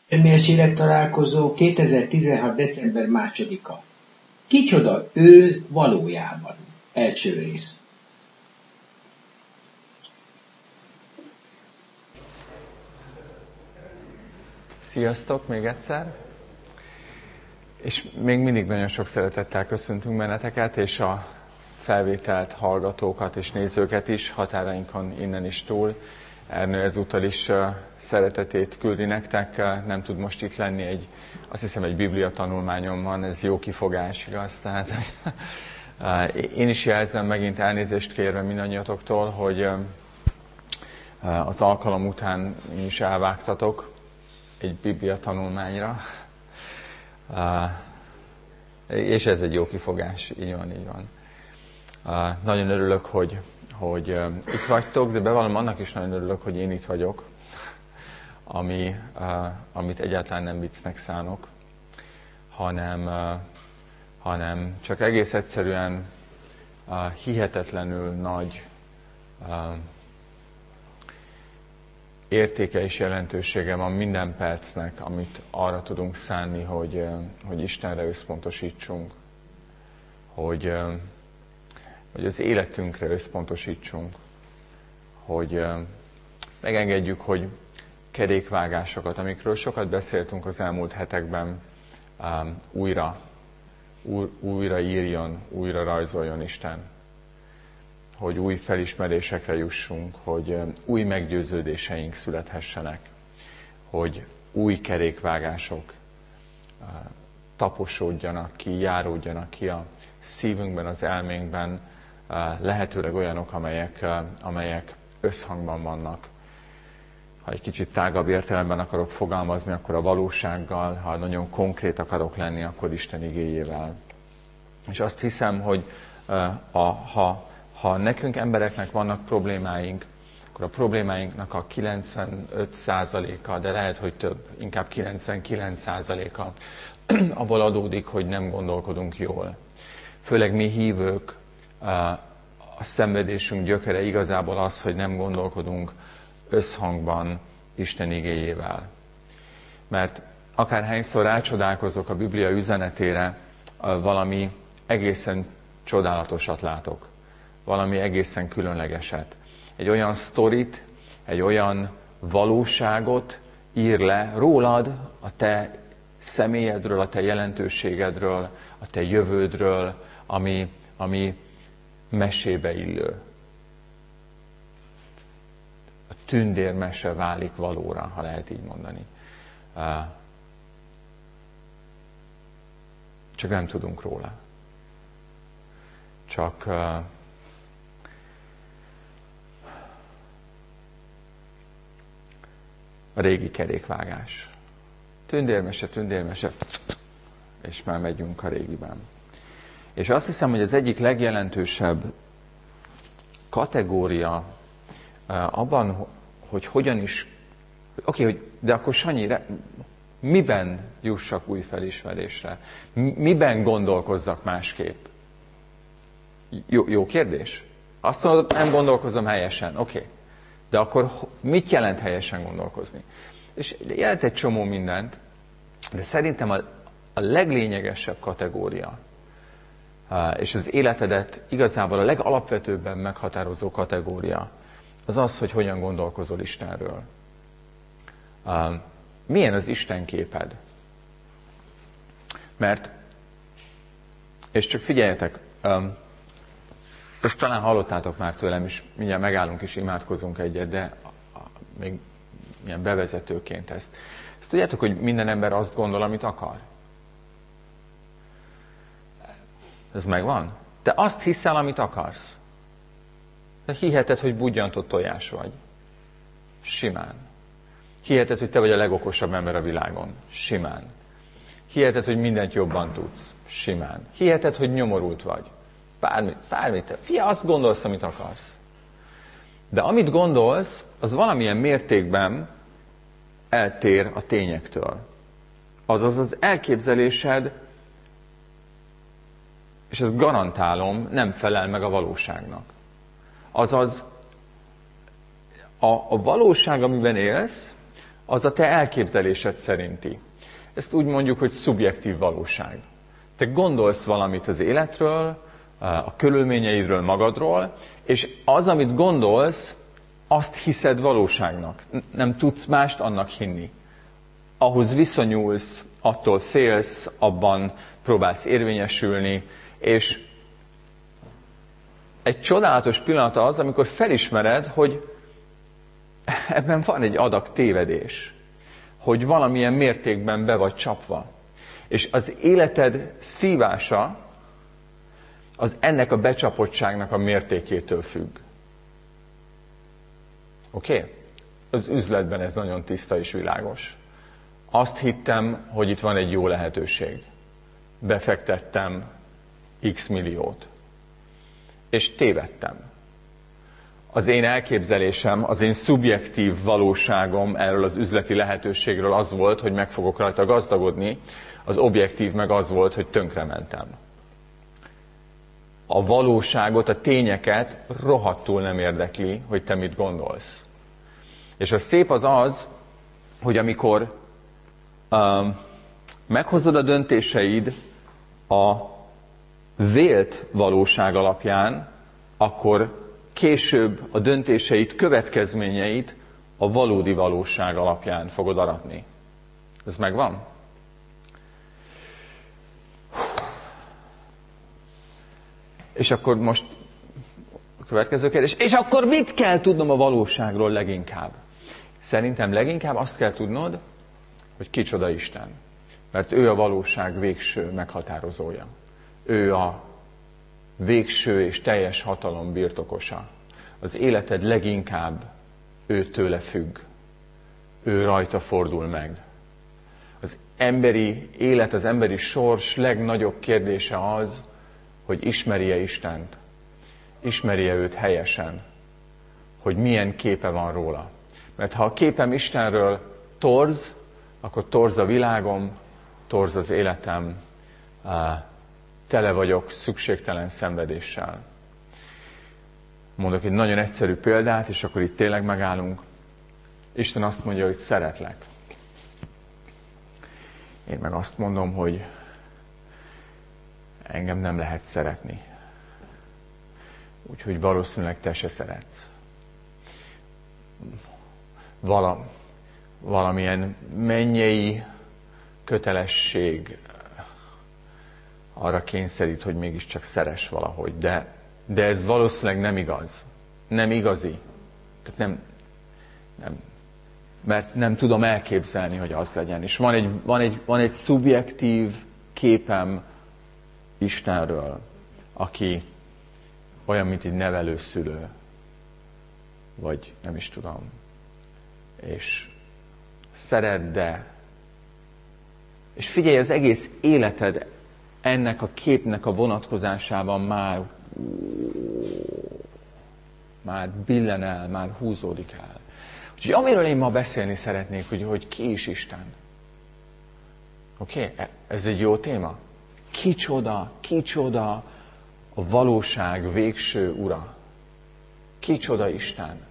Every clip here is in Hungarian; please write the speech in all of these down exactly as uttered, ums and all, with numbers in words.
Elméletileg találkozó kétezer-tizenhat. december másodika. Kicsoda ő valójában? Első rész. Sziasztok még egyszer! És még mindig nagyon sok szeretettel köszöntünk benneteket, és a felvételt hallgatókat és nézőket is, határainkon innen is túl. Ernő ezúttal is szeretetét küldi nektek, nem tud most itt lenni, egy, azt hiszem egy biblia tanulmányom van, ez jó kifogás, igaz? Tehát, én is jelzem megint elnézést kérve mindannyiatoktól, hogy az alkalom után is elvágtatok egy biblia tanulmányra. És ez egy jó kifogás, így van, így van. Nagyon örülök, hogy hogy itt vagytok, de bevallom, annak is nagyon örülök, hogy én itt vagyok, ami, amit egyáltalán nem viccnek szánok, hanem, hanem csak egész egyszerűen hihetetlenül nagy értéke és jelentősége van minden percnek, amit arra tudunk szánni, hogy, hogy Istenre összpontosítsunk, hogy hogy az életünkre összpontosítsunk, hogy megengedjük, hogy kerékvágásokat, amikről sokat beszéltünk az elmúlt hetekben, újra, újra írjon, újra rajzoljon Isten, hogy új felismerésekre jussunk, hogy új meggyőződéseink születhessenek, hogy új kerékvágások taposódjanak ki, járódjanak ki a szívünkben, az elménkben, lehetőleg olyanok, amelyek, amelyek összhangban vannak. Ha egy kicsit tágabb értelemben akarok fogalmazni, akkor a valósággal, ha nagyon konkrét akarok lenni, akkor Isten igéjével. És azt hiszem, hogy a, ha, ha nekünk embereknek vannak problémáink, akkor a problémáinknak a kilencvenöt százaléka, de lehet, hogy több, inkább kilencvenkilenc százaléka abból adódik, hogy nem gondolkodunk jól. Főleg mi hívők, a szenvedésünk gyökere igazából az, hogy nem gondolkodunk összhangban Isten igéjével. Mert akárhányszor rácsodálkozok a Biblia üzenetére, valami egészen csodálatosat látok. Valami egészen különlegeset. Egy olyan sztorit, egy olyan valóságot ír le rólad, a te személyedről, a te jelentőségedről, a te jövődről, ami, ami mesébe illő. A tündérmese válik valóra, ha lehet így mondani. Csak nem tudunk róla. Csak a régi kerékvágás. Tündérmese, tündérmese, és már megyünk a régiben. És azt hiszem, hogy az egyik legjelentősebb kategória abban, hogy hogyan is... Oké, okay, de akkor Sanyi, miben jussak új felismerésre? Miben gondolkozzak másképp? Jó, jó kérdés. Azt mondod, nem gondolkozom helyesen. Oké. Okay. De akkor mit jelent helyesen gondolkozni? És jelent egy csomó mindent, de szerintem a, a leglényegesebb kategória, és az életedet igazából a legalapvetőbben meghatározó kategória, az az, hogy hogyan gondolkozol Istenről. Milyen az Isten képed? Mert, és csak figyeljetek, ezt talán hallottátok már tőlem, és mindjárt megállunk és imádkozunk egyet, de még milyen bevezetőként ezt. Ezt tudjátok, hogy minden ember azt gondol, amit akar? Ez megvan? Te azt hiszel, amit akarsz. Te hiheted, hogy budjantott tojás vagy. Simán. Hiheted, hogy te vagy a legokosabb ember a világon. Simán. Hiheted, hogy mindent jobban tudsz. Simán. Hiheted, hogy nyomorult vagy. Bármit, bármit. Fia, azt gondolsz, amit akarsz. De amit gondolsz, az valamilyen mértékben eltér a tényektől. Azaz az elképzelésed, és ezt garantálom, nem felel meg a valóságnak. Azaz a, a valóság, amiben élsz, az a te elképzelésed szerinti. Ezt úgy mondjuk, hogy szubjektív valóság. Te gondolsz valamit az életről, a körülményeidről, magadról, és az, amit gondolsz, azt hiszed valóságnak. Nem tudsz mást annak hinni. Ahhoz viszonyulsz, attól félsz, abban próbálsz érvényesülni, és egy csodálatos pillanata az, amikor felismered, hogy ebben van egy adag tévedés, hogy valamilyen mértékben be vagy csapva. És az életed szívása az ennek a becsapottságnak a mértékétől függ. Oké? Okay? Az üzletben ez nagyon tiszta és világos. Azt hittem, hogy itt van egy jó lehetőség. Befektettem x milliót. És tévedtem. Az én elképzelésem, az én szubjektív valóságom erről az üzleti lehetőségről az volt, hogy meg fogok rajta gazdagodni, az objektív meg az volt, hogy tönkrementem. A valóságot, a tényeket rohadtul nem érdekli, hogy te mit gondolsz. És a szép az az, hogy amikor um, meghozod a döntéseid a vélt valóság alapján, akkor később a döntéseid következményeit a valódi valóság alapján fogod aratni. Ez megvan? És akkor most a következő kérdés. És akkor mit kell tudnom a valóságról leginkább? Szerintem leginkább azt kell tudnod, hogy kicsoda Isten. Mert ő a valóság végső meghatározója. Ő a végső és teljes hatalom birtokosa. Az életed leginkább ő tőle függ. Ő rajta fordul meg. Az emberi élet, az emberi sors legnagyobb kérdése az, hogy ismeri-e Istent, ismeri-e őt helyesen, hogy milyen képe van róla. Mert ha a képem Istenről torz, akkor torz a világom, torz az életem, tele vagyok szükségtelen szenvedéssel. Mondok egy nagyon egyszerű példát, és akkor itt tényleg megállunk. Isten azt mondja, hogy szeretlek. Én meg azt mondom, hogy engem nem lehet szeretni. Úgyhogy valószínűleg te se szeretsz. Vala, valamilyen mennyei kötelesség arra kényszerít, hogy mégiscsak szeress valahogy. De, de ez valószínűleg nem igaz. Nem igazi. Tehát nem, nem, mert nem tudom elképzelni, hogy az legyen. És van egy, van egy, van egy szubjektív képem Istenről, aki olyan, mint egy nevelőszülő, vagy nem is tudom. És szeret, de... És figyelj, az egész életed ennek a képnek a vonatkozásában már már billen el, már húzódik el. Úgyhogy amiről én ma beszélni szeretnék, hogy, hogy ki is Isten. Oké? Okay? Ez egy jó téma? Kicsoda, kicsoda a valóság végső ura. Kicsoda Isten.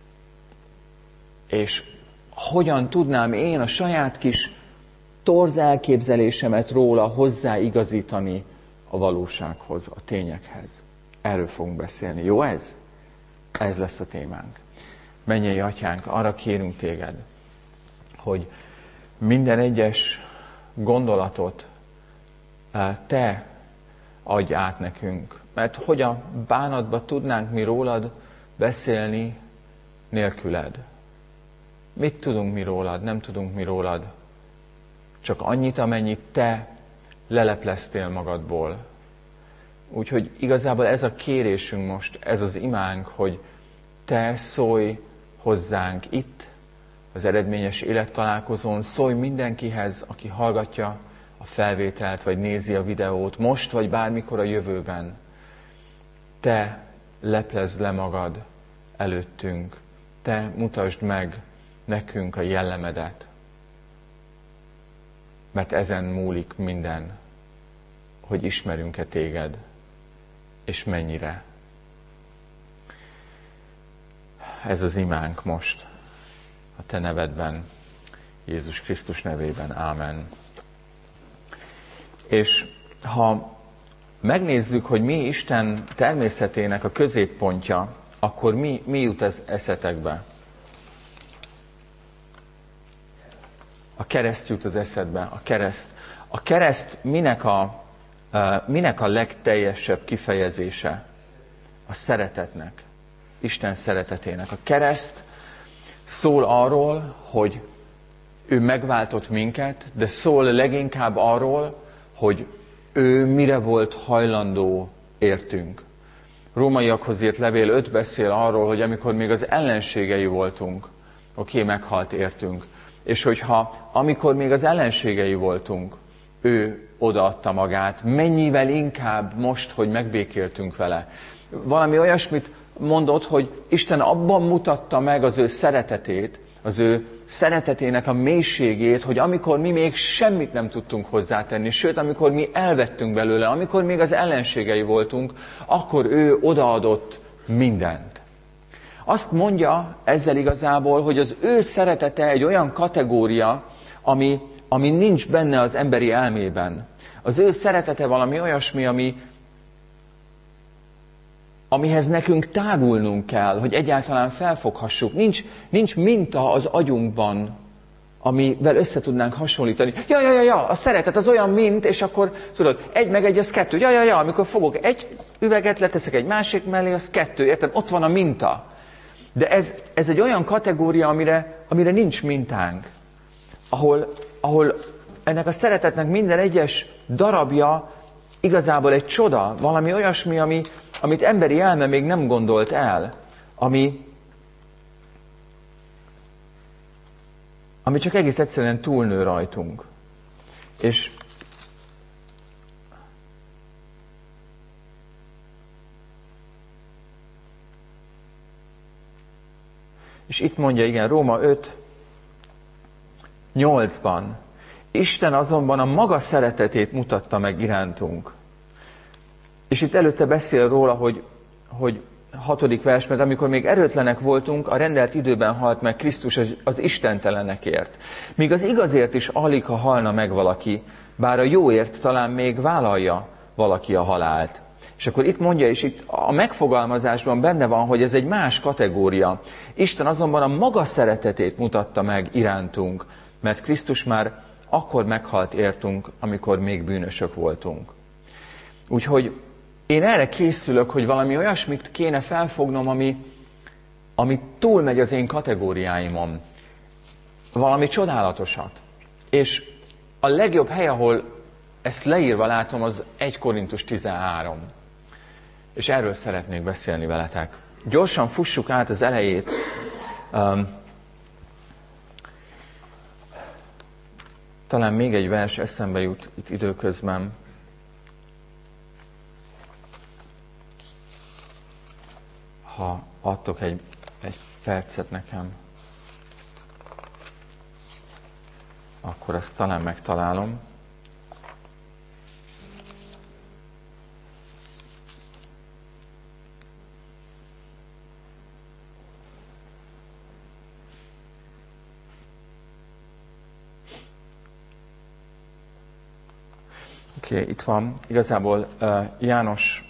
És hogyan tudnám én a saját kis torz elképzelésemet róla hozzáigazítani a valósághoz, a tényekhez. Erről fogunk beszélni. Jó ez? Ez lesz a témánk. Mennyei Atyánk, arra kérünk téged, hogy minden egyes gondolatot te adj át nekünk. Mert hogy a bánatba tudnánk mi rólad beszélni nélküled? Mit tudunk mi rólad? Nem tudunk mi rólad. Csak annyit, amennyit te lelepleztél magadból. Úgyhogy igazából ez a kérésünk most, ez az imánk, hogy te szólj hozzánk itt, az eredményes élettalálkozón, szólj mindenkihez, aki hallgatja a felvételt, vagy nézi a videót, most, vagy bármikor a jövőben. Te leplezd le magad előttünk, te mutasd meg nekünk a jellemedet, mert ezen múlik minden, hogy ismerünk-e téged, és mennyire. Ez az imánk most, a te nevedben. Jézus Krisztus nevében. Ámen. És ha megnézzük, hogy mi Isten természetének a középpontja, akkor mi, mi jut ez eszetekbe? A kereszt jut az eszedbe, a kereszt. A kereszt minek a, minek a legteljesebb kifejezése? A szeretetnek, Isten szeretetének. A kereszt szól arról, hogy ő megváltott minket, de szól leginkább arról, hogy ő mire volt hajlandó értünk. Rómaiakhoz írt levél öt beszél arról, hogy amikor még az ellenségei voltunk, oké, okay, meghalt értünk. És hogyha amikor még az ellenségei voltunk, ő odaadta magát, mennyivel inkább most, hogy megbékéltünk vele. Valami olyasmit mondott, hogy Isten abban mutatta meg az ő szeretetét, az ő szeretetének a mélységét, hogy amikor mi még semmit nem tudtunk hozzátenni, sőt, amikor mi elvettünk belőle, amikor még az ellenségei voltunk, akkor ő odaadott mindent. Azt mondja ezzel igazából, hogy az ő szeretete egy olyan kategória, ami, ami nincs benne az emberi elmében. Az ő szeretete valami olyasmi, ami, amihez nekünk tágulnunk kell, hogy egyáltalán felfoghassuk. Nincs, nincs minta az agyunkban, amivel össze tudnánk hasonlítani. Ja, ja, ja, ja, a szeretet az olyan mint, és akkor tudod, egy meg egy az kettő. Ja, ja, ja, amikor fogok egy üveget, leteszek egy másik mellé, az kettő. Érted? Ott van a minta. De ez, ez egy olyan kategória, amire, amire nincs mintánk. Ahol, ahol ennek a szeretetnek minden egyes darabja igazából egy csoda, valami olyasmi, ami, amit emberi elme még nem gondolt el, ami, ami csak egész egyszerűen túlnő rajtunk. És És itt mondja, igen, Róma öt nyolcban, Isten azonban a maga szeretetét mutatta meg irántunk. És itt előtte beszél róla, hogy, hogy hatodik vers, mert amikor még erőtlenek voltunk, a rendelt időben halt meg Krisztus az, az istentelenekért. Míg az igazért is alig, ha halna meg valaki, bár a jóért talán még vállalja valaki a halált. És akkor itt mondja, és itt a megfogalmazásban benne van, hogy ez egy más kategória. Isten azonban a maga szeretetét mutatta meg irántunk, mert Krisztus már akkor meghalt értünk, amikor még bűnösök voltunk. Úgyhogy én erre készülök, hogy valami olyasmit kéne felfognom, ami, ami túlmegy az én kategóriáimon. Valami csodálatosat. És a legjobb hely, ahol ezt leírva látom, az egy Korintus tizenhárom. És erről szeretnék beszélni veletek. Gyorsan fussuk át az elejét. Um, talán még egy vers eszembe jut itt időközben. Ha adtok egy, egy percet nekem, akkor ezt talán megtalálom. Oké, okay, itt van igazából uh, János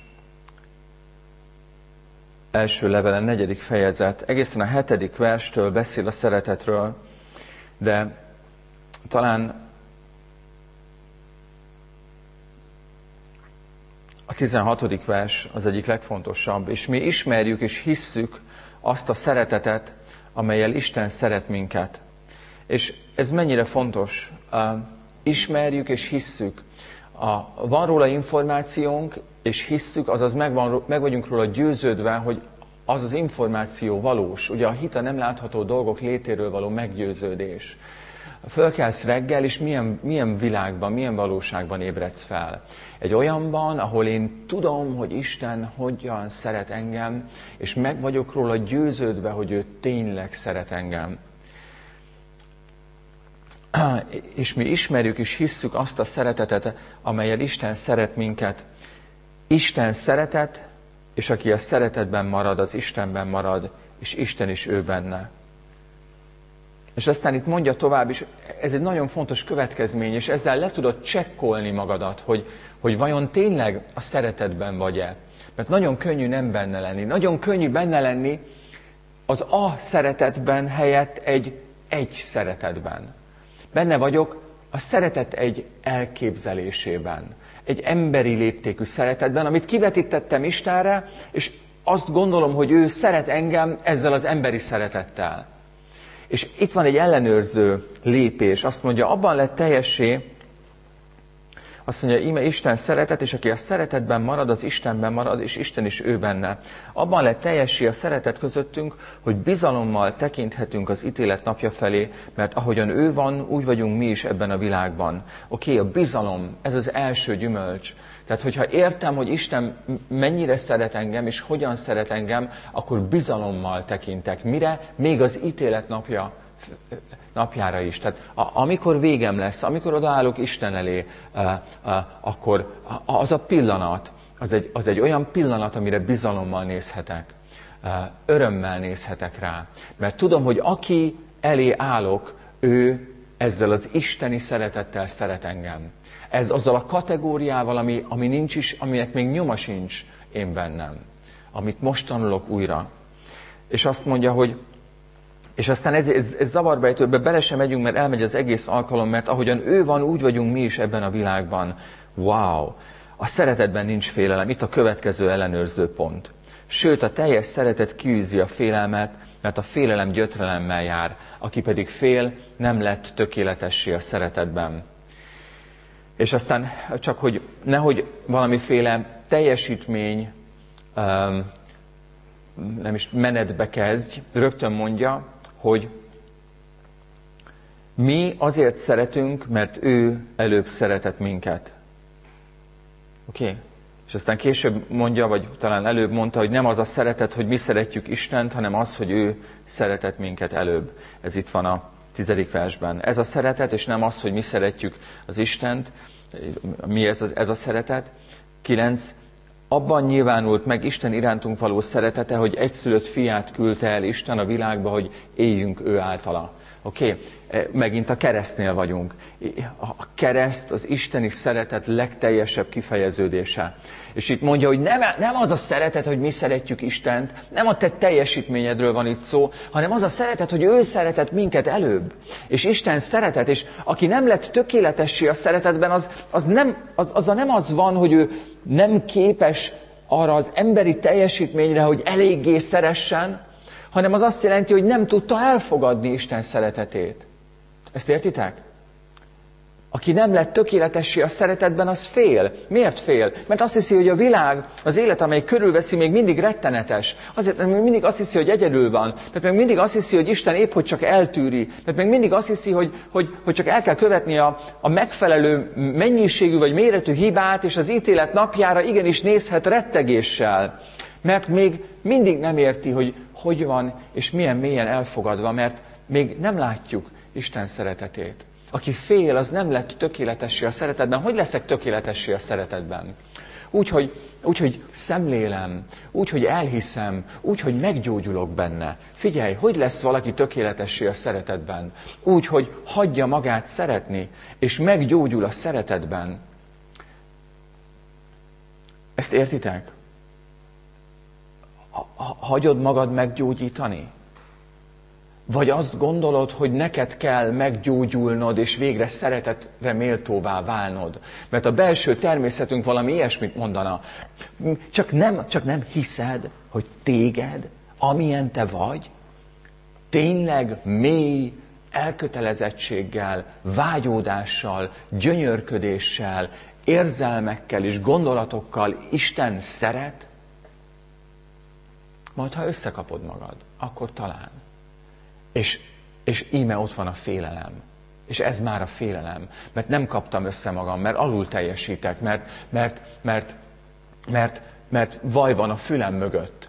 első levele, negyedik fejezet, egészen a hetedik verstől beszél a szeretetről, de talán a tizenhatodik vers az egyik legfontosabb, és mi ismerjük és hisszük azt a szeretetet, amellyel Isten szeret minket. És ez mennyire fontos? Uh, ismerjük és hisszük. A, van róla információnk, és hisszük, azaz meg, van, meg vagyunk róla győződve, hogy az az információ valós. Ugye a hit a nem látható dolgok létéről való meggyőződés. Fölkelsz reggel, és milyen, milyen világban, milyen valóságban ébredsz fel. Egy olyanban, ahol én tudom, hogy Isten hogyan szeret engem, és meg vagyok róla győződve, hogy ő tényleg szeret engem. És mi ismerjük és hisszük azt a szeretetet, amellyel Isten szeret minket. Isten szeretet, és aki a szeretetben marad, az Istenben marad, és Isten is ő benne. És aztán itt mondja tovább is, ez egy nagyon fontos következmény, és ezzel le tudod csekkolni magadat, hogy, hogy vajon tényleg a szeretetben vagy-e. Mert nagyon könnyű nem benne lenni. Nagyon könnyű benne lenni az a szeretetben helyett egy egy szeretetben. Benne vagyok a szeretet egy elképzelésében. Egy emberi léptékű szeretetben, amit kivetítettem Istenre, és azt gondolom, hogy ő szeret engem ezzel az emberi szeretettel. És itt van egy ellenőrző lépés. Azt mondja, abban lett teljessé, azt mondja, íme Isten szeretet, és aki a szeretetben marad, az Istenben marad, és Isten is ő benne. Abban lett teljessé a szeretet közöttünk, hogy bizalommal tekinthetünk az ítélet napja felé, mert ahogyan ő van, úgy vagyunk mi is ebben a világban. Oké, okay, a bizalom, ez az első gyümölcs. Tehát, hogyha értem, hogy Isten mennyire szeret engem, és hogyan szeret engem, akkor bizalommal tekintek. Mire? Még az ítélet napja, napjára is. Tehát a, amikor végem lesz, amikor odaállok Isten elé, a, a, akkor az a pillanat, az egy, az egy olyan pillanat, amire bizalommal nézhetek. Örömmel nézhetek rá. Mert tudom, hogy aki elé állok, ő ezzel az isteni szeretettel szeret engem. Ez azzal a kategóriával, ami, ami nincs is, aminek még nyoma sincs én bennem. Amit most tanulok újra. És azt mondja, hogy és aztán ez, ez, ez zavarba ejtő, ebbe bele sem megyünk, mert elmegy az egész alkalom, mert ahogyan ő van, úgy vagyunk mi is ebben a világban. Wow! A szeretetben nincs félelem. Itt a következő ellenőrző pont. Sőt, a teljes szeretet kiűzi a félelmet, mert a félelem gyötrelemmel jár. Aki pedig fél, nem lett tökéletessé a szeretetben. És aztán csak, hogy nehogy valamiféle teljesítmény, um, nem is menetbe kezdj, rögtön mondja, hogy mi azért szeretünk, mert ő előbb szeretett minket. Oké? Okay? És aztán később mondja, vagy talán előbb mondta, hogy nem az a szeretet, hogy mi szeretjük Istent, hanem az, hogy ő szeretett minket előbb. Ez itt van a tizedik versben. Ez a szeretet, és nem az, hogy mi szeretjük az Istent. Mi ez a, ez a szeretet? Kilenc. Abban nyilvánult meg Isten irántunk való szeretete, hogy egyszülött fiát küldte el Isten a világba, hogy éljünk ő általa. Oké? Okay? Megint a keresztnél vagyunk. A kereszt az isteni szeretet legteljesebb kifejeződése. És itt mondja, hogy nem, nem az a szeretet, hogy mi szeretjük Istent, nem a te teljesítményedről van itt szó, hanem az a szeretet, hogy ő szeretett minket előbb. És Isten szeretet, és aki nem lett tökéletessé a szeretetben, az, az, nem, az, az a nem az van, hogy ő nem képes arra az emberi teljesítményre, hogy eléggé szeressen, hanem az azt jelenti, hogy nem tudta elfogadni Isten szeretetét. Ezt értitek? Aki nem lett tökéletessé a szeretetben, az fél. Miért fél? Mert azt hiszi, hogy a világ, az élet, amely körülveszi, még mindig rettenetes. Azért, mert még mindig azt hiszi, hogy egyedül van. Mert még mindig azt hiszi, hogy Isten épp hogy csak eltűri. Mert még mindig azt hiszi, hogy, hogy, hogy csak el kell követni a, a megfelelő mennyiségű vagy méretű hibát, és az ítélet napjára igenis nézhet rettegéssel. Mert még mindig nem érti, hogy hogy van, és milyen mélyen elfogadva, mert még nem látjuk Isten szeretetét. Aki fél, az nem lett tökéletessé a szeretetben. Hogy leszek tökéletessé a szeretetben? Úgy, hogy, úgy, hogy szemlélem, úgy, hogy elhiszem, úgy, hogy meggyógyulok benne. Figyelj, hogy lesz valaki tökéletessé a szeretetben? Úgy, hogy hagyja magát szeretni, és meggyógyul a szeretetben. Ezt értitek? Hagyod magad meggyógyítani? Vagy azt gondolod, hogy neked kell meggyógyulnod, és végre szeretetre méltóvá válnod? Mert a belső természetünk valami ilyesmit mondana. Csak nem, csak nem hiszed, hogy téged, amilyen te vagy, tényleg mély elkötelezettséggel, vágyódással, gyönyörködéssel, érzelmekkel és gondolatokkal Isten szeret? Majd, ha összekapod magad, akkor talán. És, és íme ott van a félelem. És ez már a félelem. Mert nem kaptam össze magam, mert alul teljesítek, mert, mert, mert, mert, mert vaj van a fülem mögött.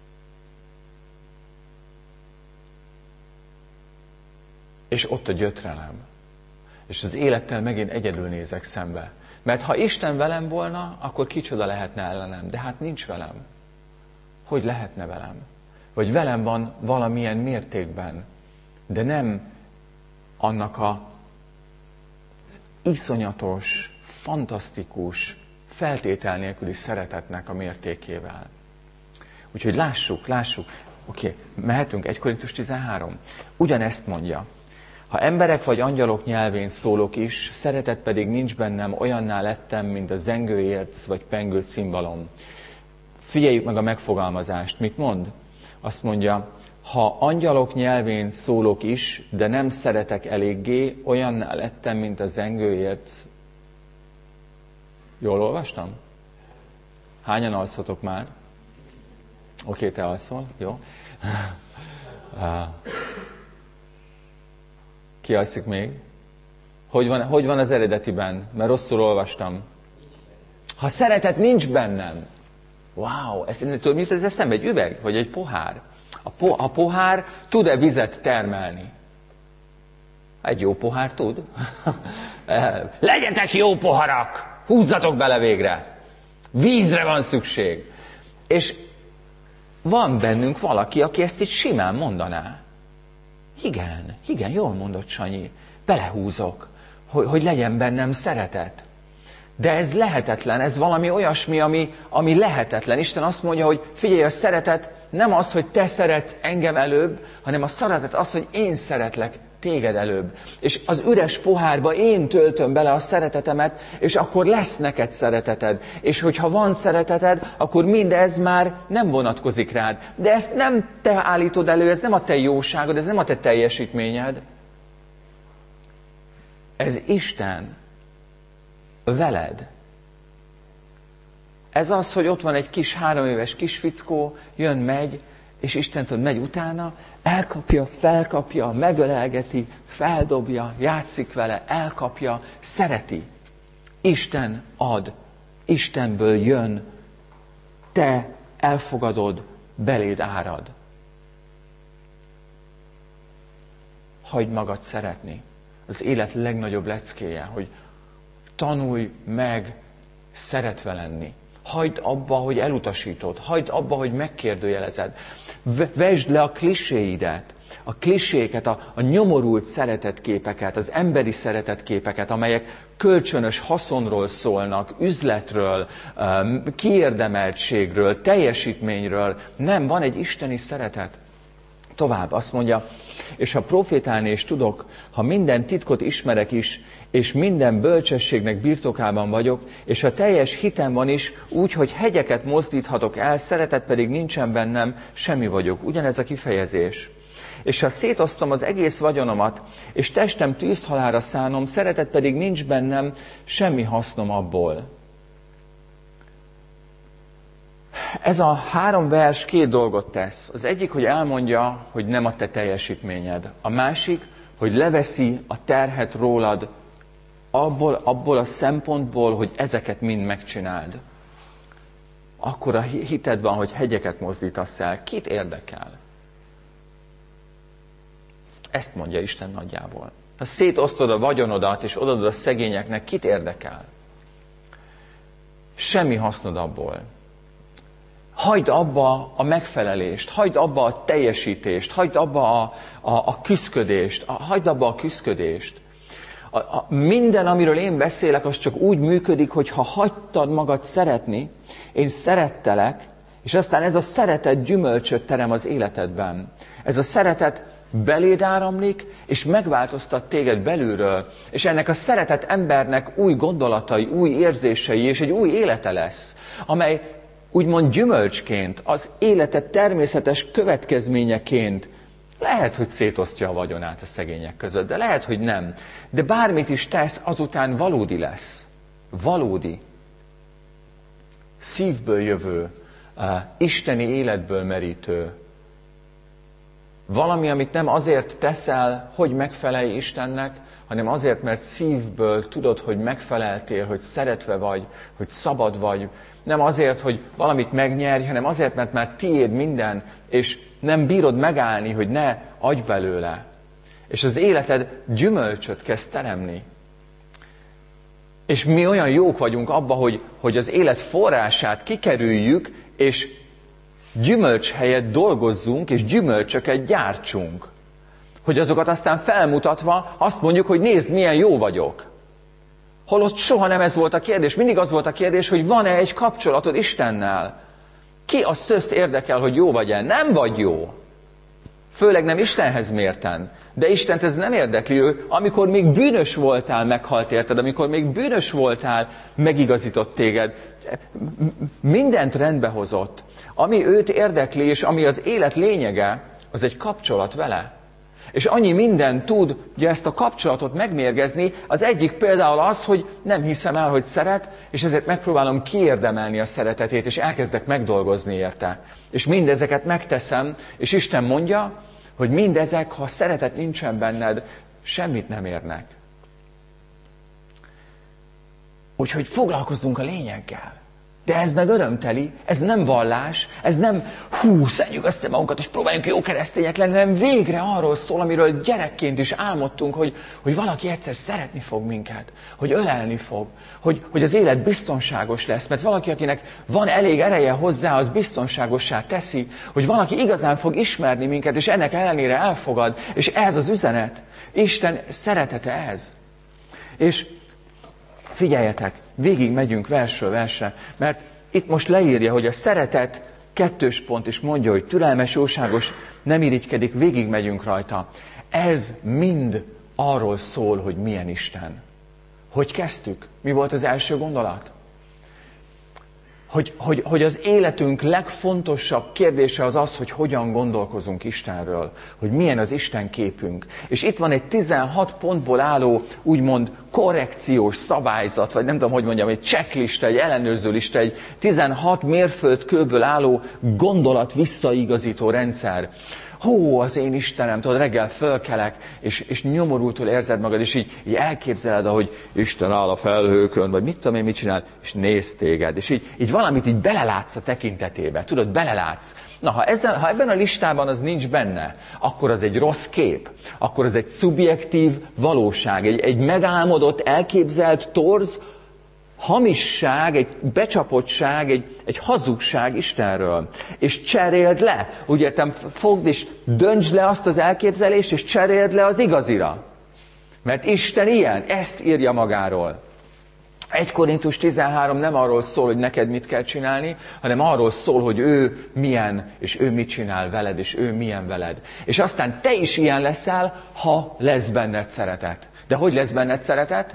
És ott a gyötrelem. És az élettel megint egyedül nézek szembe. Mert ha Isten velem volna, akkor kicsoda lehetne ellenem. De hát nincs velem. Hogy lehetne velem? Vagy velem van valamilyen mértékben, de nem annak a az iszonyatos, fantasztikus, feltétel nélküli szeretetnek a mértékével. Úgyhogy lássuk, lássuk. Oké, okay, mehetünk, egy Korintus tizenhárom. Ugyanezt mondja. Ha emberek vagy angyalok nyelvén szólok is, szeretet pedig nincs bennem, olyanná lettem, mint a zengőérc vagy pengő cimbalom. Figyeljük meg a megfogalmazást. Mit mond? Azt mondja, ha angyalok nyelvén szólok is, de nem szeretek eléggé, olyanná lettem, mint a zengőérc. Jól olvastam? Hányan alszotok már? Oké, okay, te alszol? Jó. Ki alszik még? Hogy van, hogy van az eredetiben? Mert rosszul olvastam. Ha szeretet nincs bennem. Wow, ezt tudod, mit ez eszembe? Egy üveg? Vagy egy pohár? A, po, a pohár tud-e vizet termelni? Egy jó pohár tud. Legyetek jó poharak! Húzzatok bele végre! Vízre van szükség. És van bennünk valaki, aki ezt így simán mondaná. Igen, igen, jól mondott Sanyi. Belehúzok, hogy, hogy legyen bennem szeretet. De ez lehetetlen, ez valami olyasmi, ami, ami lehetetlen. Isten azt mondja, hogy figyelj, a szeretet nem az, hogy te szeretsz engem előbb, hanem a szeretet az, hogy én szeretlek téged előbb. És az üres pohárba én töltöm bele a szeretetemet, és akkor lesz neked szereteted. És hogyha van szereteted, akkor mindez már nem vonatkozik rád. De ezt nem te állítod elő, ez nem a te jóságod, ez nem a te teljesítményed. Ez Isten veled. Ez az, hogy ott van egy kis három éves kis fickó, jön, megy, és Isten tudod, megy utána, elkapja, felkapja, megölelgeti, feldobja, játszik vele, elkapja, szereti. Isten ad, Istenből jön, te elfogadod, beléd árad. Hagyd magad szeretni. Az élet legnagyobb leckéje, hogy tanulj meg szeretve lenni. Hagyd abba, hogy elutasítod. Hagyd abba, hogy megkérdőjelezed. Vesd le a kliséidet, a kliséket, a, a nyomorult szeretetképeket, az emberi szeretetképeket, amelyek kölcsönös haszonról szólnak, üzletről, kiérdemeltségről, teljesítményről. Nem, van egy isteni szeretet. Tovább azt mondja, és ha profétálni is tudok, ha minden titkot ismerek is, és minden bölcsességnek birtokában vagyok, és ha teljes hitem van is, úgy, hogy hegyeket mozdíthatok el, szeretet pedig nincsen bennem, semmi vagyok. Ugyanez a kifejezés. És ha szétosztom az egész vagyonomat, és testem tűzhalálra szánom, szeretet pedig nincs bennem, semmi hasznom abból. Ez a három vers két dolgot tesz. Az egyik, hogy elmondja, hogy nem a te teljesítményed. A másik, hogy leveszi a terhet rólad abból, abból a szempontból, hogy ezeket mind megcsináld. Akkor a hited van, hogy hegyeket mozdítasz el. Kit érdekel? Ezt mondja Isten nagyjából. Ha szétosztod a vagyonodat, és odaadod a szegényeknek, kit érdekel? Semmi hasznod abból. Hagyd abba a megfelelést, hagyd abba a teljesítést, hagyd abba a, a, a küszködést, a, hagyd abba a küszködést. A, a, minden, amiről én beszélek, az csak úgy működik, hogy ha hagytad magad szeretni, én szerettelek, és aztán ez a szeretet gyümölcsöt terem az életedben. Ez a szeretet beléd áramlik, és megváltoztat téged belülről. És ennek a szeretet embernek új gondolatai, új érzései, és egy új élete lesz, amely úgymond gyümölcsként, az élete természetes következményeként lehet, hogy szétosztja a vagyonát a szegények között, de lehet, hogy nem. De bármit is tesz, azután valódi lesz. Valódi. Szívből jövő, uh, isteni életből merítő. Valami, amit nem azért teszel, hogy megfelelj Istennek, hanem azért, mert szívből tudod, hogy megfeleltél, hogy szeretve vagy, hogy szabad vagy. Nem azért, hogy valamit megnyerj, hanem azért, mert már tiéd minden, és nem bírod megállni, hogy ne adj belőle. És az életed gyümölcsöt kezd teremni. És mi olyan jók vagyunk abba, hogy, hogy az élet forrását kikerüljük, és gyümölcs helyett dolgozzunk, és gyümölcsöket gyártsunk. Hogy azokat aztán felmutatva azt mondjuk, hogy nézd, milyen jó vagyok. Holott soha nem ez volt a kérdés. Mindig az volt a kérdés, hogy van-e egy kapcsolatod Istennel. Ki a szözt érdekel, hogy jó vagy-e? Nem vagy jó. Főleg nem Istenhez mérten. De Istent ez nem érdekli. Ő, amikor még bűnös voltál, meghalt érted. Amikor még bűnös voltál, megigazított téged. Mindent rendbe hozott. Ami őt érdekli, és ami az élet lényege, az egy kapcsolat vele. És annyi minden tud ugye ezt a kapcsolatot megmérgezni. Az egyik például az, hogy nem hiszem el, hogy szeret, és ezért megpróbálom kiérdemelni a szeretetét, és elkezdek megdolgozni érte. És mindezeket megteszem, és Isten mondja, hogy mindezek, ha szeretet nincsen benned, semmit nem érnek. Úgyhogy foglalkozzunk a lényeggel. De ez meg örömteli, ez nem vallás, ez nem hú, szedjük össze magunkat, és próbáljunk jó keresztények lenni, hanem végre arról szól, amiről gyerekként is álmodtunk, hogy, hogy valaki egyszer szeretni fog minket, hogy ölelni fog, hogy, hogy az élet biztonságos lesz, mert valaki, akinek van elég ereje hozzá, az biztonságossá teszi, hogy valaki igazán fog ismerni minket, és ennek ellenére elfogad, és ez az üzenet. Isten szeretete ez. És figyeljetek, végig megyünk versről versre, mert itt most leírja, hogy a szeretet kettős pont, és mondja, hogy türelmes, jóságos, nem irigykedik, végig megyünk rajta. Ez mind arról szól, hogy milyen Isten. Hogy kezdtük? Mi volt az első gondolat? Hogy, hogy, hogy az életünk legfontosabb kérdése az az, hogy hogyan gondolkozunk Istenről, hogy milyen az Isten képünk. És itt van egy tizenhat pontból álló, úgymond korrekciós szabályzat, vagy nem tudom, hogy mondjam, egy checklista, egy ellenőrző lista, egy tizenhat mérföldkőből álló gondolat visszaigazító rendszer. Hú, az én Istenem, tudod, reggel fölkelek, és, és nyomorultul érzed magad, és így, így elképzeled, ahogy Isten áll a felhőkön, vagy mit tudom én, mit csinál, és néz téged, és így, így valamit így belelátsz a tekintetébe, tudod, belelátsz. Na, ha, ezzel, ha ebben a listában az nincs benne, akkor az egy rossz kép, akkor az egy szubjektív valóság, egy, egy megálmodott, elképzelt torz, hamisság, egy becsapottság, egy, egy hazugság Istenről. És cseréld le. Úgy értem, fogd és döntsd le azt az elképzelést, és cseréld le az igazira. Mert Isten ilyen, ezt írja magáról. egy Korintus tizenhárom nem arról szól, hogy neked mit kell csinálni, hanem arról szól, hogy ő milyen, és ő mit csinál veled, és ő milyen veled. És aztán te is ilyen leszel, ha lesz benned szeretet. De hogy lesz benned szeretet?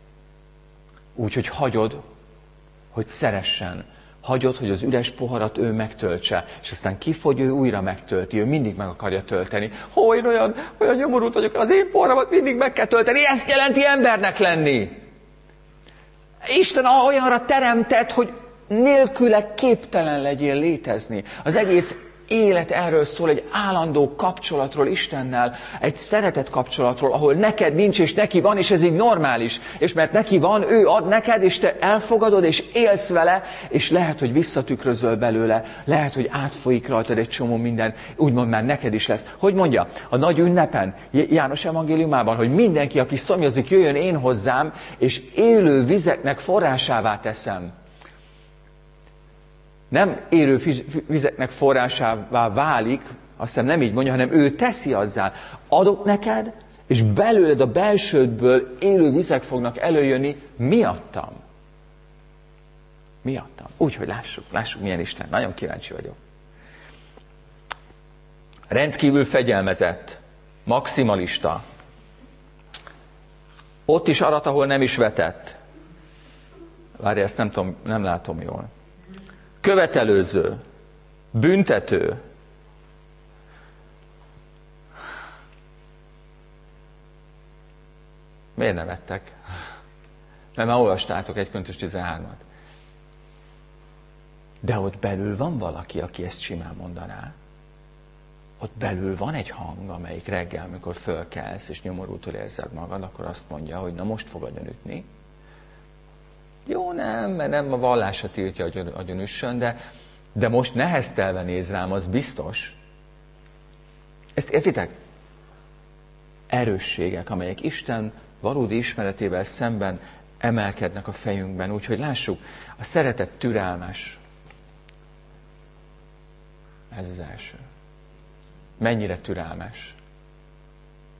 Úgy, hogy hagyod, hogy szeressen. Hagyod, hogy az üres poharat ő megtöltse. És aztán kifogy, ő újra megtölti. Ő mindig meg akarja tölteni. Hó, én olyan, olyan nyomorult vagyok, az én poharamat mindig meg kell tölteni. Ezt jelenti embernek lenni. Isten olyanra teremtett, hogy nélküle képtelen legyél létezni. Az egész élet erről szól, egy állandó kapcsolatról Istennel, egy szeretet kapcsolatról, ahol neked nincs, és neki van, és ez így normális. És mert neki van, ő ad neked, és te elfogadod, és élsz vele, és lehet, hogy visszatükrözöl belőle, lehet, hogy átfolyik rajtad egy csomó minden, úgymond már neked is lesz. Hogy mondja, a nagy ünnepen, János evangéliumában, hogy mindenki, aki szomjazik, jöjjön én hozzám, és élő vizeknek forrásává teszem. Nem élő vizeknek forrásává válik, azt hiszem nem így mondja, hanem ő teszi azzá. Adok neked, és belőled a belsődből élő vizek fognak előjönni miattam. Miattam. Úgyhogy lássuk, lássuk milyen Isten. Nagyon kíváncsi vagyok. Rendkívül fegyelmezett, maximalista. Ott is arat, ahol nem is vetett. Várj, ezt nem, tudom, nem látom jól. Követelőző, büntető. Miért nevettek? Mert már olvastátok egy Korintus tizenhármat. De ott belül van valaki, aki ezt simán mondaná. Ott belül van egy hang, amelyik reggel, amikor fölkelsz és nyomorultul érzed magad, akkor azt mondja, hogy na most fog agyonütni. Jó, nem, mert nem a vallása tiltja, hogy agyonüssön, de, de most neheztelve néz rám, az biztos. Ezt értitek? Erősségek, amelyek Isten valódi ismeretével szemben emelkednek a fejünkben. Úgyhogy lássuk, a szeretet türelmes. Ez az első. Mennyire türelmes?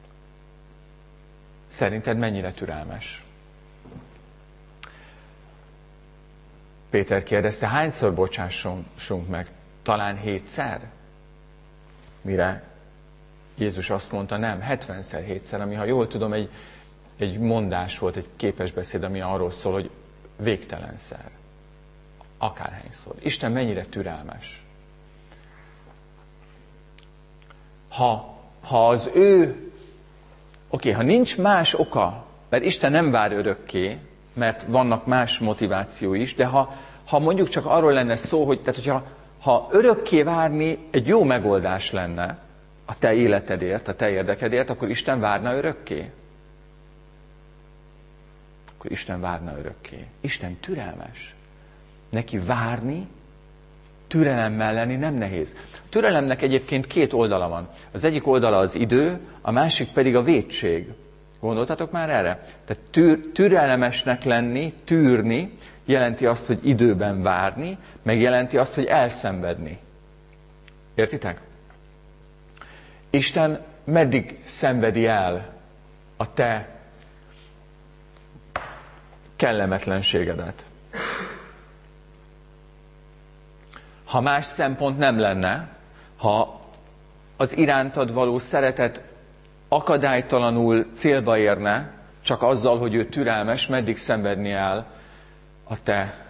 Szerinted mennyire türelmes? Péter kérdezte, hányszor bocsássunk meg? Talán hétszer? Mire Jézus azt mondta, nem, hetvenszer hétszer, ami, ha jól tudom, egy, egy mondás volt, egy képesbeszéd, ami arról szól, hogy végtelenszer. Akárhányszor. Isten mennyire türelmes. Ha, ha az ő, oké, ha nincs más oka, mert Isten nem vár örökké, mert vannak más motiváció is, de ha, ha mondjuk csak arról lenne szó, hogy tehát, hogyha, ha örökké várni egy jó megoldás lenne a te életedért, a te érdekedért, akkor Isten várna örökké? Akkor Isten várna örökké. Isten türelmes. Neki várni, türelemmel lenni nem nehéz. A türelemnek egyébként két oldala van. Az egyik oldala az idő, a másik pedig a vétség. Gondoltatok már erre? Tehát tür, türelmesnek lenni, tűrni, jelenti azt, hogy időben várni, meg jelenti azt, hogy elszenvedni. Értitek? Isten meddig szenvedi el a te kellemetlenségedet? Ha más szempont nem lenne, ha az irántad való szeretet akadálytalanul célba érne, csak azzal, hogy ő türelmes, meddig szenvedni el a te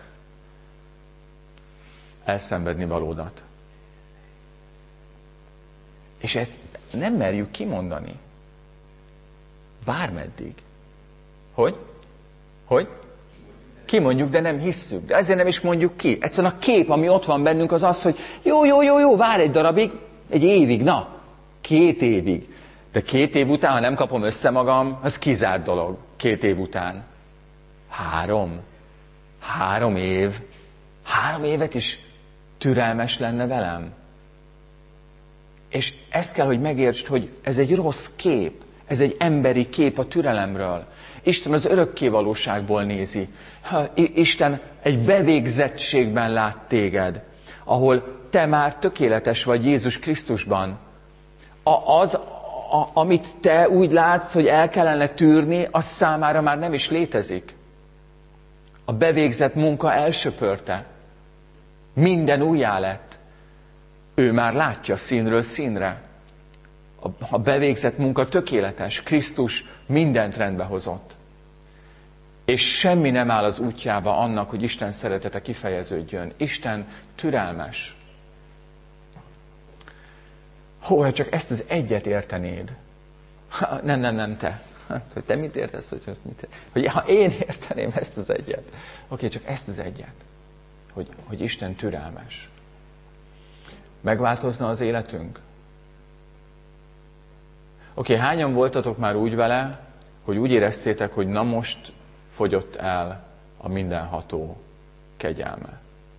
elszenvedni valódat. És ezt nem merjük kimondani. Bármeddig. Hogy? Hogy? Kimondjuk, de nem hisszük. De ezért nem is mondjuk ki. Egyszerűen a kép, ami ott van bennünk, az az, hogy jó, jó, jó, jó, vár egy darabig, egy évig, na, két évig. De két év után, ha nem kapom össze magam, az kizárt dolog. Két év után. Három. Három év. Három évet is türelmes lenne velem. És ezt kell, hogy megértsd, hogy ez egy rossz kép. Ez egy emberi kép a türelemről. Isten az örökké valóságból nézi. Isten egy bevégzettségben lát téged, ahol te már tökéletes vagy Jézus Krisztusban. A, az, a, amit te úgy látsz, hogy el kellene tűrni, az számára már nem is létezik. A bevégzett munka elsöpörte. Minden újjá lett. Ő már látja színről színre. A, a bevégzett munka tökéletes. Krisztus mindent rendbe hozott. És semmi nem áll az útjába annak, hogy Isten szeretete kifejeződjön. Isten türelmes. Hó, ha csak ezt az egyet értenéd. Ha, nem, nem, nem, te. Hogy te mit értesz, hogy azt mit értesz? Hogy ha én érteném ezt az egyet. Oké, csak ezt az egyet. Hogy, hogy Isten türelmes. Megváltozna az életünk? Oké, hányan voltatok már úgy vele, hogy úgy éreztétek, hogy na most fogyott el a mindenható kegyelme?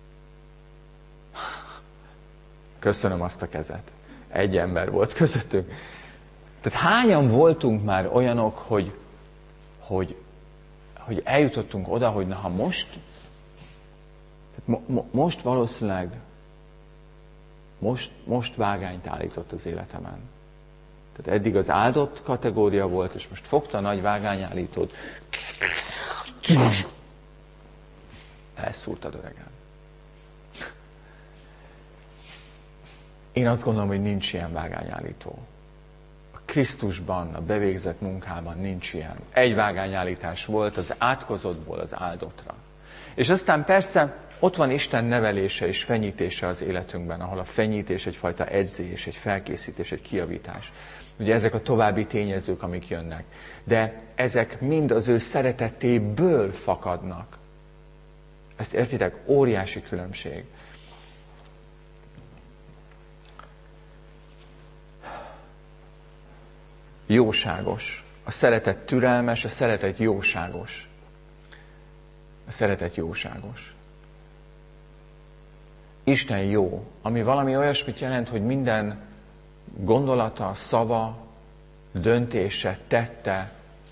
Köszönöm azt a kezet. Egy ember volt közöttünk. Tehát hányan voltunk már olyanok, hogy, hogy, hogy eljutottunk oda, hogy na ha most, mo, mo, most valószínűleg most, most vágányt állított az életemen. Tehát eddig az áldott kategória volt, és most fogta a nagy vágányállítót. Elszúrtad, öregem. Én azt gondolom, hogy nincs ilyen vágányállító. A Krisztusban, a bevégzett munkában nincs ilyen. Egy vágányállítás volt az átkozottból az áldottra. És aztán persze ott van Isten nevelése és fenyítése az életünkben, ahol a fenyítés egyfajta edzés, egy felkészítés, egy kijavítás. Ugye ezek a további tényezők, amik jönnek. De ezek mind az ő szeretetéből fakadnak. Ezt értitek? Óriási különbség. Jóságos. A szeretet türelmes, a szeretet jóságos. A szeretet jóságos. Isten jó, ami valami olyasmit jelent, hogy minden gondolata, szava, döntése, tette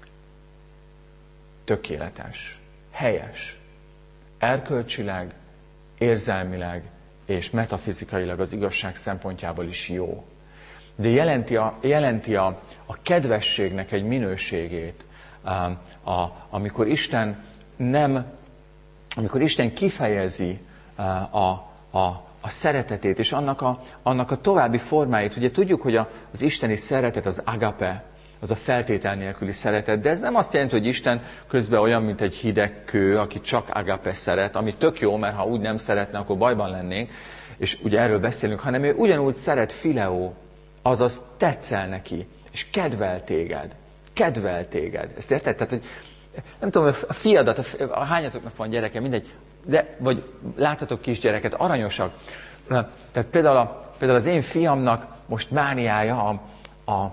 tökéletes, helyes, erkölcsileg, érzelmileg és metafizikailag az igazság szempontjából is jó. De jelenti a, jelenti a, a kedvességnek egy minőségét, a, amikor Isten nem, amikor Isten kifejezi a, a, a szeretetét, és annak a, annak a további formáit. Ugye tudjuk, hogy a, az isteni szeretet, az agape, az a feltétel nélküli szeretet, de ez nem azt jelenti, hogy Isten közben olyan, mint egy hideg kő, aki csak agape szeret, ami tök jó, mert ha úgy nem szeretne, akkor bajban lennénk, és ugye erről beszélünk, hanem ő ugyanúgy szeret fileó, azaz tetszel neki, és kedvel téged. Kedvel téged. Ezt érted? Tehát, hogy nem tudom, a fiadat, a, a hányatoknak van gyereke, mindegy, de, vagy láthatok kisgyereket, aranyosak. Tehát például, a, például az én fiamnak most mániája a, a,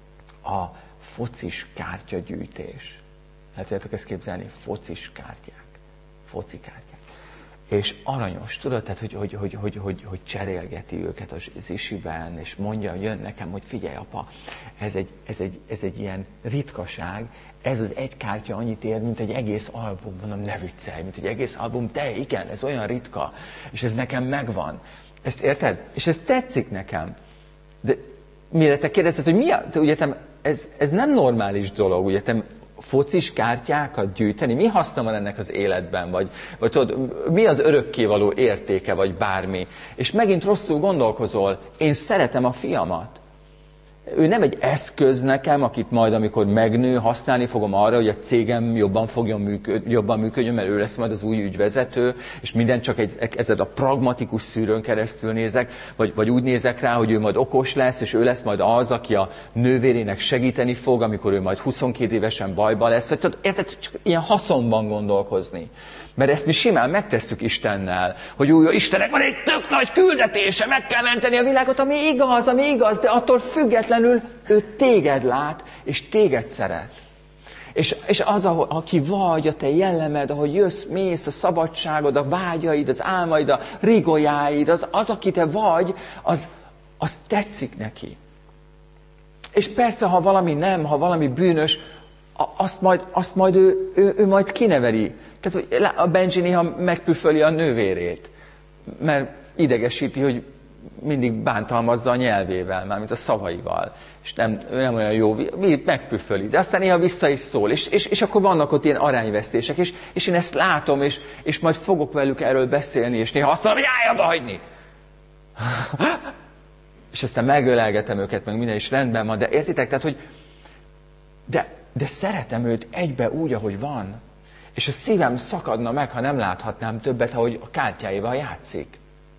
a focis kártyagyűjtés. El tudjátok ezt képzelni? Focis kártyák. Foci kártyák. És aranyos, tudod, tehát, hogy, hogy, hogy, hogy, hogy, hogy cserélgeti őket az isiben, és mondja, jön nekem, hogy figyelj apa, ez egy, ez egy, ez egy ilyen ritkaság, ez az egy kártya annyit ér, mint egy egész album, mondom, ne viccelj, mint egy egész album, de igen, ez olyan ritka, és ez nekem megvan. Ezt érted? És ez tetszik nekem. De mire te kérdezted, hogy mi a, te, ugye, te, ez, ez nem normális dolog, ugye te focis kártyákat gyűjteni, mi haszna van ennek az életben, vagy, vagy tudod, mi az örökkévaló értéke, vagy bármi. És megint rosszul gondolkozol, én szeretem a fiamat. Ő nem egy eszköz nekem, akit majd, amikor megnő, használni fogom arra, hogy a cégem jobban fogjon működ, jobban működjön, mert ő lesz majd az új ügyvezető, és minden csak egy, ezzel a pragmatikus szűrőn keresztül nézek, vagy, vagy úgy nézek rá, hogy ő majd okos lesz, és ő lesz majd az, aki a nővérének segíteni fog, amikor ő majd huszonkét évesen bajba lesz. Vagy tudod, érted, csak ilyen haszonban gondolkozni. Mert ezt mi simán megtesszük Istennel, hogy úgy, Istennek van egy tök nagy küldetése, meg kell menteni a világot, ami igaz, ami igaz, de attól függetlenül ő téged lát, és téged szeret. És, és az, aki vagy, a te jellemed, ahogy jössz, mész, a szabadságod, a vágyaid, az álmaid, a rigolyáid, az, az aki te vagy, az, az tetszik neki. És persze, ha valami nem, ha valami bűnös, azt majd, azt majd ő, ő, ő majd kineveri. Tehát hogy a Benji néha megpüföli a nővérét, mert idegesíti, hogy mindig bántalmazza a nyelvével, mármint a szavaival, és nem, nem olyan jó, megpüföli, de aztán néha vissza is szól, és, és, és akkor vannak ott ilyen arányvesztések, és, és én ezt látom, és, és majd fogok velük erről beszélni, és néha azt mondom, hogy állj abba hagyni! És aztán megölelgetem őket, meg minden is rendben van, de értitek, tehát, hogy de, de szeretem őt egybe úgy, ahogy van. És a szívem szakadna meg, ha nem láthatnám többet, ahogy a kártyáival játszik.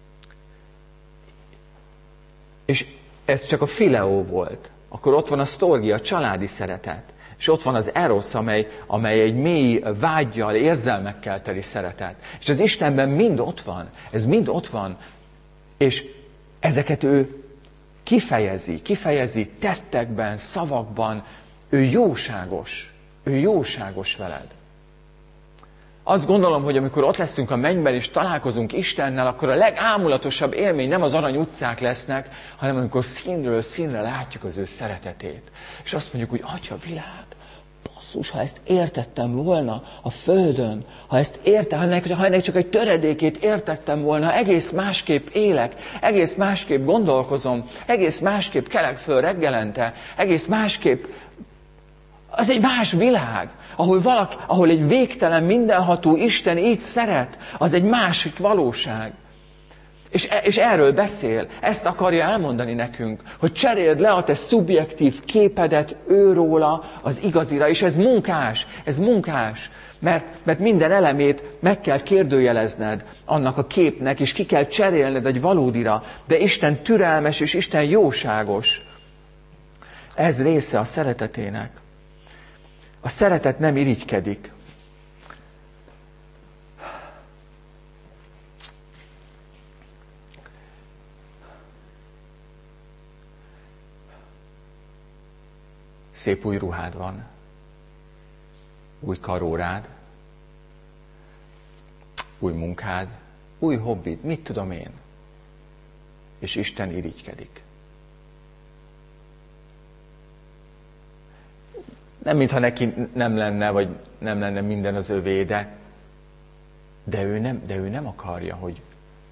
És ez csak a fileó volt. Akkor ott van a sztorgia, a családi szeretet. És ott van az erosz, amely, amely egy mély vággyal, érzelmekkel teli szeretet. És az Istenben mind ott van. Ez mind ott van. És ezeket ő kifejezi, kifejezi tettekben, szavakban. Ő jóságos. Ő jóságos veled. Azt gondolom, hogy amikor ott leszünk a mennyben, és találkozunk Istennel, akkor a legámulatosabb élmény nem az arany utcák lesznek, hanem amikor színről színre látjuk az ő szeretetét. És azt mondjuk, hogy Atya világ, basszus, ha ezt értettem volna a Földön, ha ezt érte, ha ennek, ha ennek csak egy töredékét értettem volna, egész másképp élek, egész másképp gondolkozom, egész másképp kelek föl reggelente, egész másképp. Az egy más világ, ahol, valaki, ahol egy végtelen, mindenható Isten így szeret, az egy másik valóság. És, és erről beszél, ezt akarja elmondani nekünk, hogy cseréld le a te szubjektív képedet őróla az igazira, és ez munkás, ez munkás, mert, mert minden elemét meg kell kérdőjelezned annak a képnek, és ki kell cserélned egy valódira, de Isten türelmes, és Isten jóságos. Ez része a szeretetének. A szeretet nem irigykedik. Szép új ruhád van, új karórád, új munkád, új hobbid, mit tudom én. És Isten irigykedik. Nem, mintha neki nem lenne, vagy nem lenne minden az övé, de, de, ő, nem, de ő nem akarja, hogy,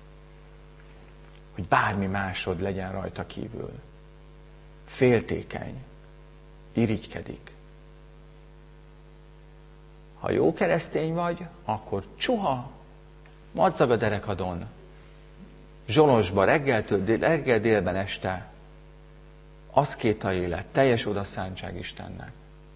hogy bármi másod legyen rajta kívül. Féltékeny, irigykedik. Ha jó keresztény vagy, akkor csuha, madzag a derekadon, zsolosba, reggeltől, reggel, délben, este, aszkéta élet, teljes odaszántság Istennek.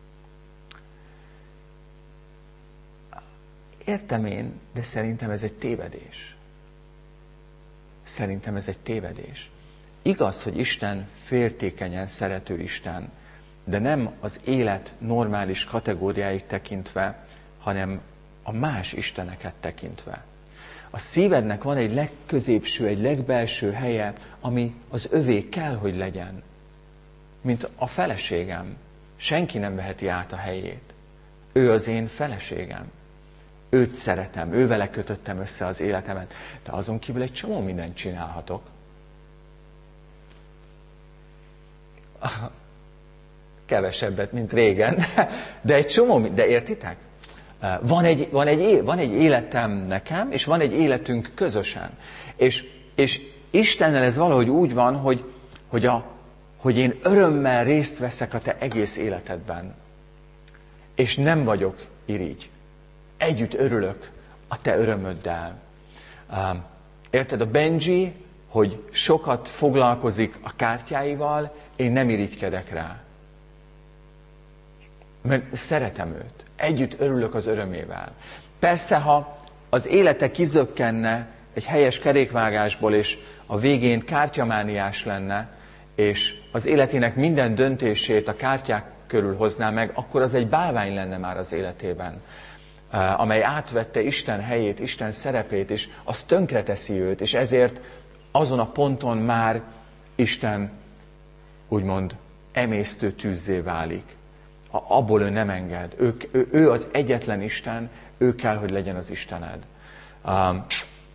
Értem én, de szerintem ez egy tévedés. Szerintem ez egy tévedés. Igaz, hogy Isten féltékenyen szerető Isten, de nem az élet normális kategóriáit tekintve, hanem a más isteneket tekintve. A szívednek van egy legközépső, egy legbelső helye, ami az övé kell, hogy legyen. Mint a feleségem. Senki nem veheti át a helyét. Ő az én feleségem. Őt szeretem, ővele kötöttem össze az életemet. De azon kívül egy csomó mindent csinálhatok. Kevesebbet, mint régen, de egy csomó, de értitek? Van egy, van, egy, van egy életem nekem, és van egy életünk közösen. És, és Istennel ez valahogy úgy van, hogy, hogy, a, hogy én örömmel részt veszek a te egész életedben. És nem vagyok irigy. Együtt örülök a te örömöddel. Érted, a Benji, hogy sokat foglalkozik a kártyáival, én nem irigykedek rá. Mert szeretem őt. Együtt örülök az örömével. Persze, ha az élete kizökkenne egy helyes kerékvágásból, és a végén kártyamániás lenne, és az életének minden döntését a kártyák körül hozná meg, akkor az egy bálvány lenne már az életében, amely átvette Isten helyét, Isten szerepét, és az tönkreteszi őt, és ezért azon a ponton már Isten úgymond emésztő tűzzé válik. Abból ő nem enged. Ő, ő, ő az egyetlen Isten, ő kell, hogy legyen az Istened. Um,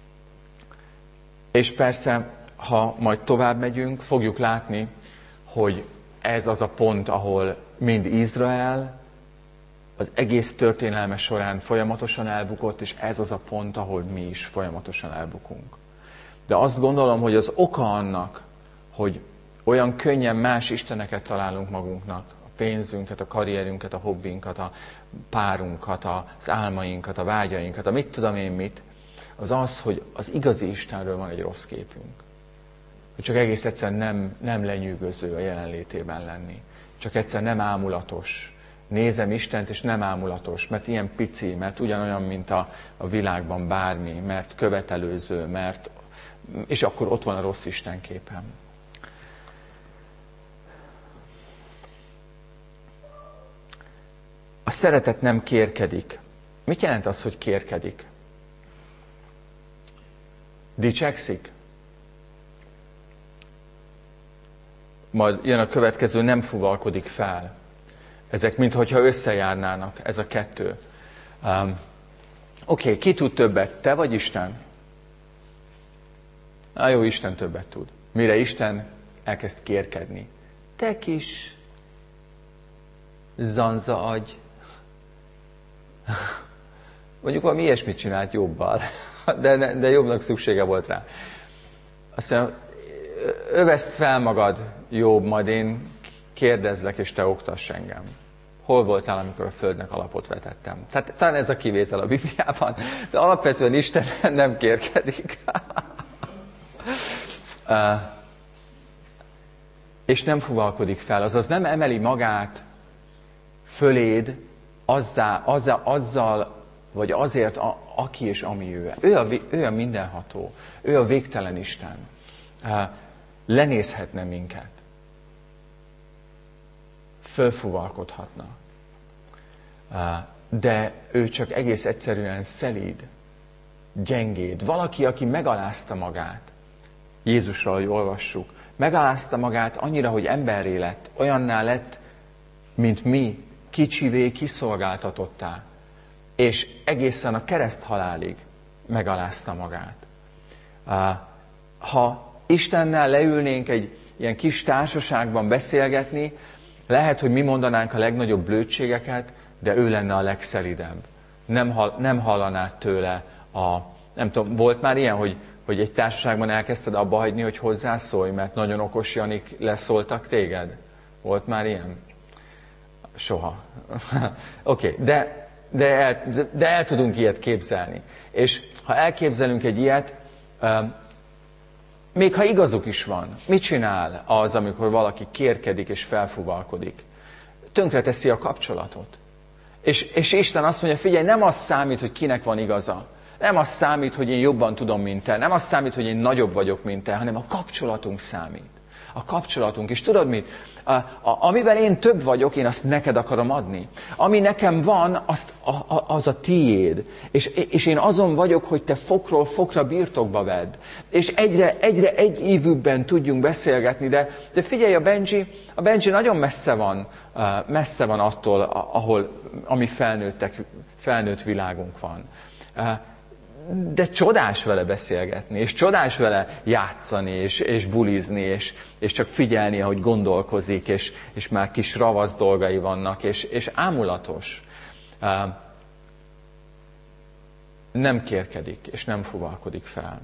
és persze, ha majd tovább megyünk, fogjuk látni, hogy ez az a pont, ahol mind Izrael az egész történelme során folyamatosan elbukott, és ez az a pont, ahol mi is folyamatosan elbukunk. De azt gondolom, hogy az oka annak, hogy olyan könnyen más isteneket találunk magunknak, pénzünket, a karrierünket, a hobbinkat, a párunkat, az álmainkat, a vágyainkat, a mit tudom én mit, az az, hogy az igazi Istenről van egy rossz képünk. Hogy csak egész egyszerűen nem, nem lenyűgöző a jelenlétében lenni. Csak egyszer nem ámulatos. Nézem Istent, és nem ámulatos, mert ilyen pici, mert ugyanolyan, mint a, a világban bármi, mert követelőző, mert... és akkor ott van a rossz Isten képem. A szeretet nem kérkedik. Mit jelent az, hogy kérkedik? Dicsekszik? Majd jön a következő, nem fuvalkodik fel. Ezek minthogyha összejárnának, ez a kettő. Um, Oké, okay, ki tud többet? Te vagy Isten? Na jó, Isten többet tud. Mire Isten elkezd kérkedni. Te kis zanza agy. Mondjuk valami ilyesmit csinált jobbal, de, de jobbnak szüksége volt rá. Azt mondja, öveszt fel magad, Jobb, majd én kérdezlek, és te oktass engem. Hol voltál, amikor a földnek alapot vetettem? Tehát talán ez a kivétel a Bibliában, de alapvetően Isten nem kérkedik. uh, és nem fuvalkodik fel, azaz nem emeli magát föléd azzá, azzá, azzal, vagy azért, a, aki és ami ő. Ő a, ő a mindenható, ő a végtelen Isten. Uh, lenézhetne minket. Fölfuvalkodhatna. Uh, de ő csak egész egyszerűen szelíd, gyengéd. Valaki, aki megalázta magát. Jézusról, hogy olvassuk. Megalázta magát annyira, hogy emberré lett. Olyanná lett, mint mi, kicsivé, kiszolgáltatottá. És egészen a kereszthalálig megalázta magát. Uh, ha Istennel leülnénk egy ilyen kis társaságban beszélgetni, lehet, hogy mi mondanánk a legnagyobb blödségeket, de ő lenne a legszelidebb. Nem, hall, nem hallanád tőle a... Nem tudom, volt már ilyen, hogy, hogy egy társaságban elkezdted abba hagyni, hogy hozzászólj, mert nagyon okos Janik leszóltak téged? Volt már ilyen? Soha. Oké, okay, de de, el, de, de el tudunk ilyet képzelni. És ha elképzelünk egy ilyet, még ha igazuk is van, mit csinál az, amikor valaki kérkedik és felfúvalkodik? Tönkreteszi a kapcsolatot. És, és Isten azt mondja, figyelj, nem az számít, hogy kinek van igaza. Nem az számít, hogy én jobban tudom, mint te. Nem az számít, hogy én nagyobb vagyok, mint te, hanem a kapcsolatunk számít. A kapcsolatunk. És tudod mit? A, a, amivel én több vagyok, én azt neked akarom adni. Ami nekem van, azt, a, a, az a tiéd. És, és én azon vagyok, hogy te fokról fokra birtokba vedd. És egyre, egyre egyívűbben tudjunk beszélgetni, de, de figyelj, a Benji, a Benji nagyon messze van, messze van attól, ahol, ami felnőttek, felnőtt világunk van. De csodás vele beszélgetni, és csodás vele játszani, és, és bulizni, és, és csak figyelni, ahogy gondolkozik, és, és már kis ravasz dolgai vannak, és, és ámulatos. Nem kérkedik, és nem fuvalkodik fel.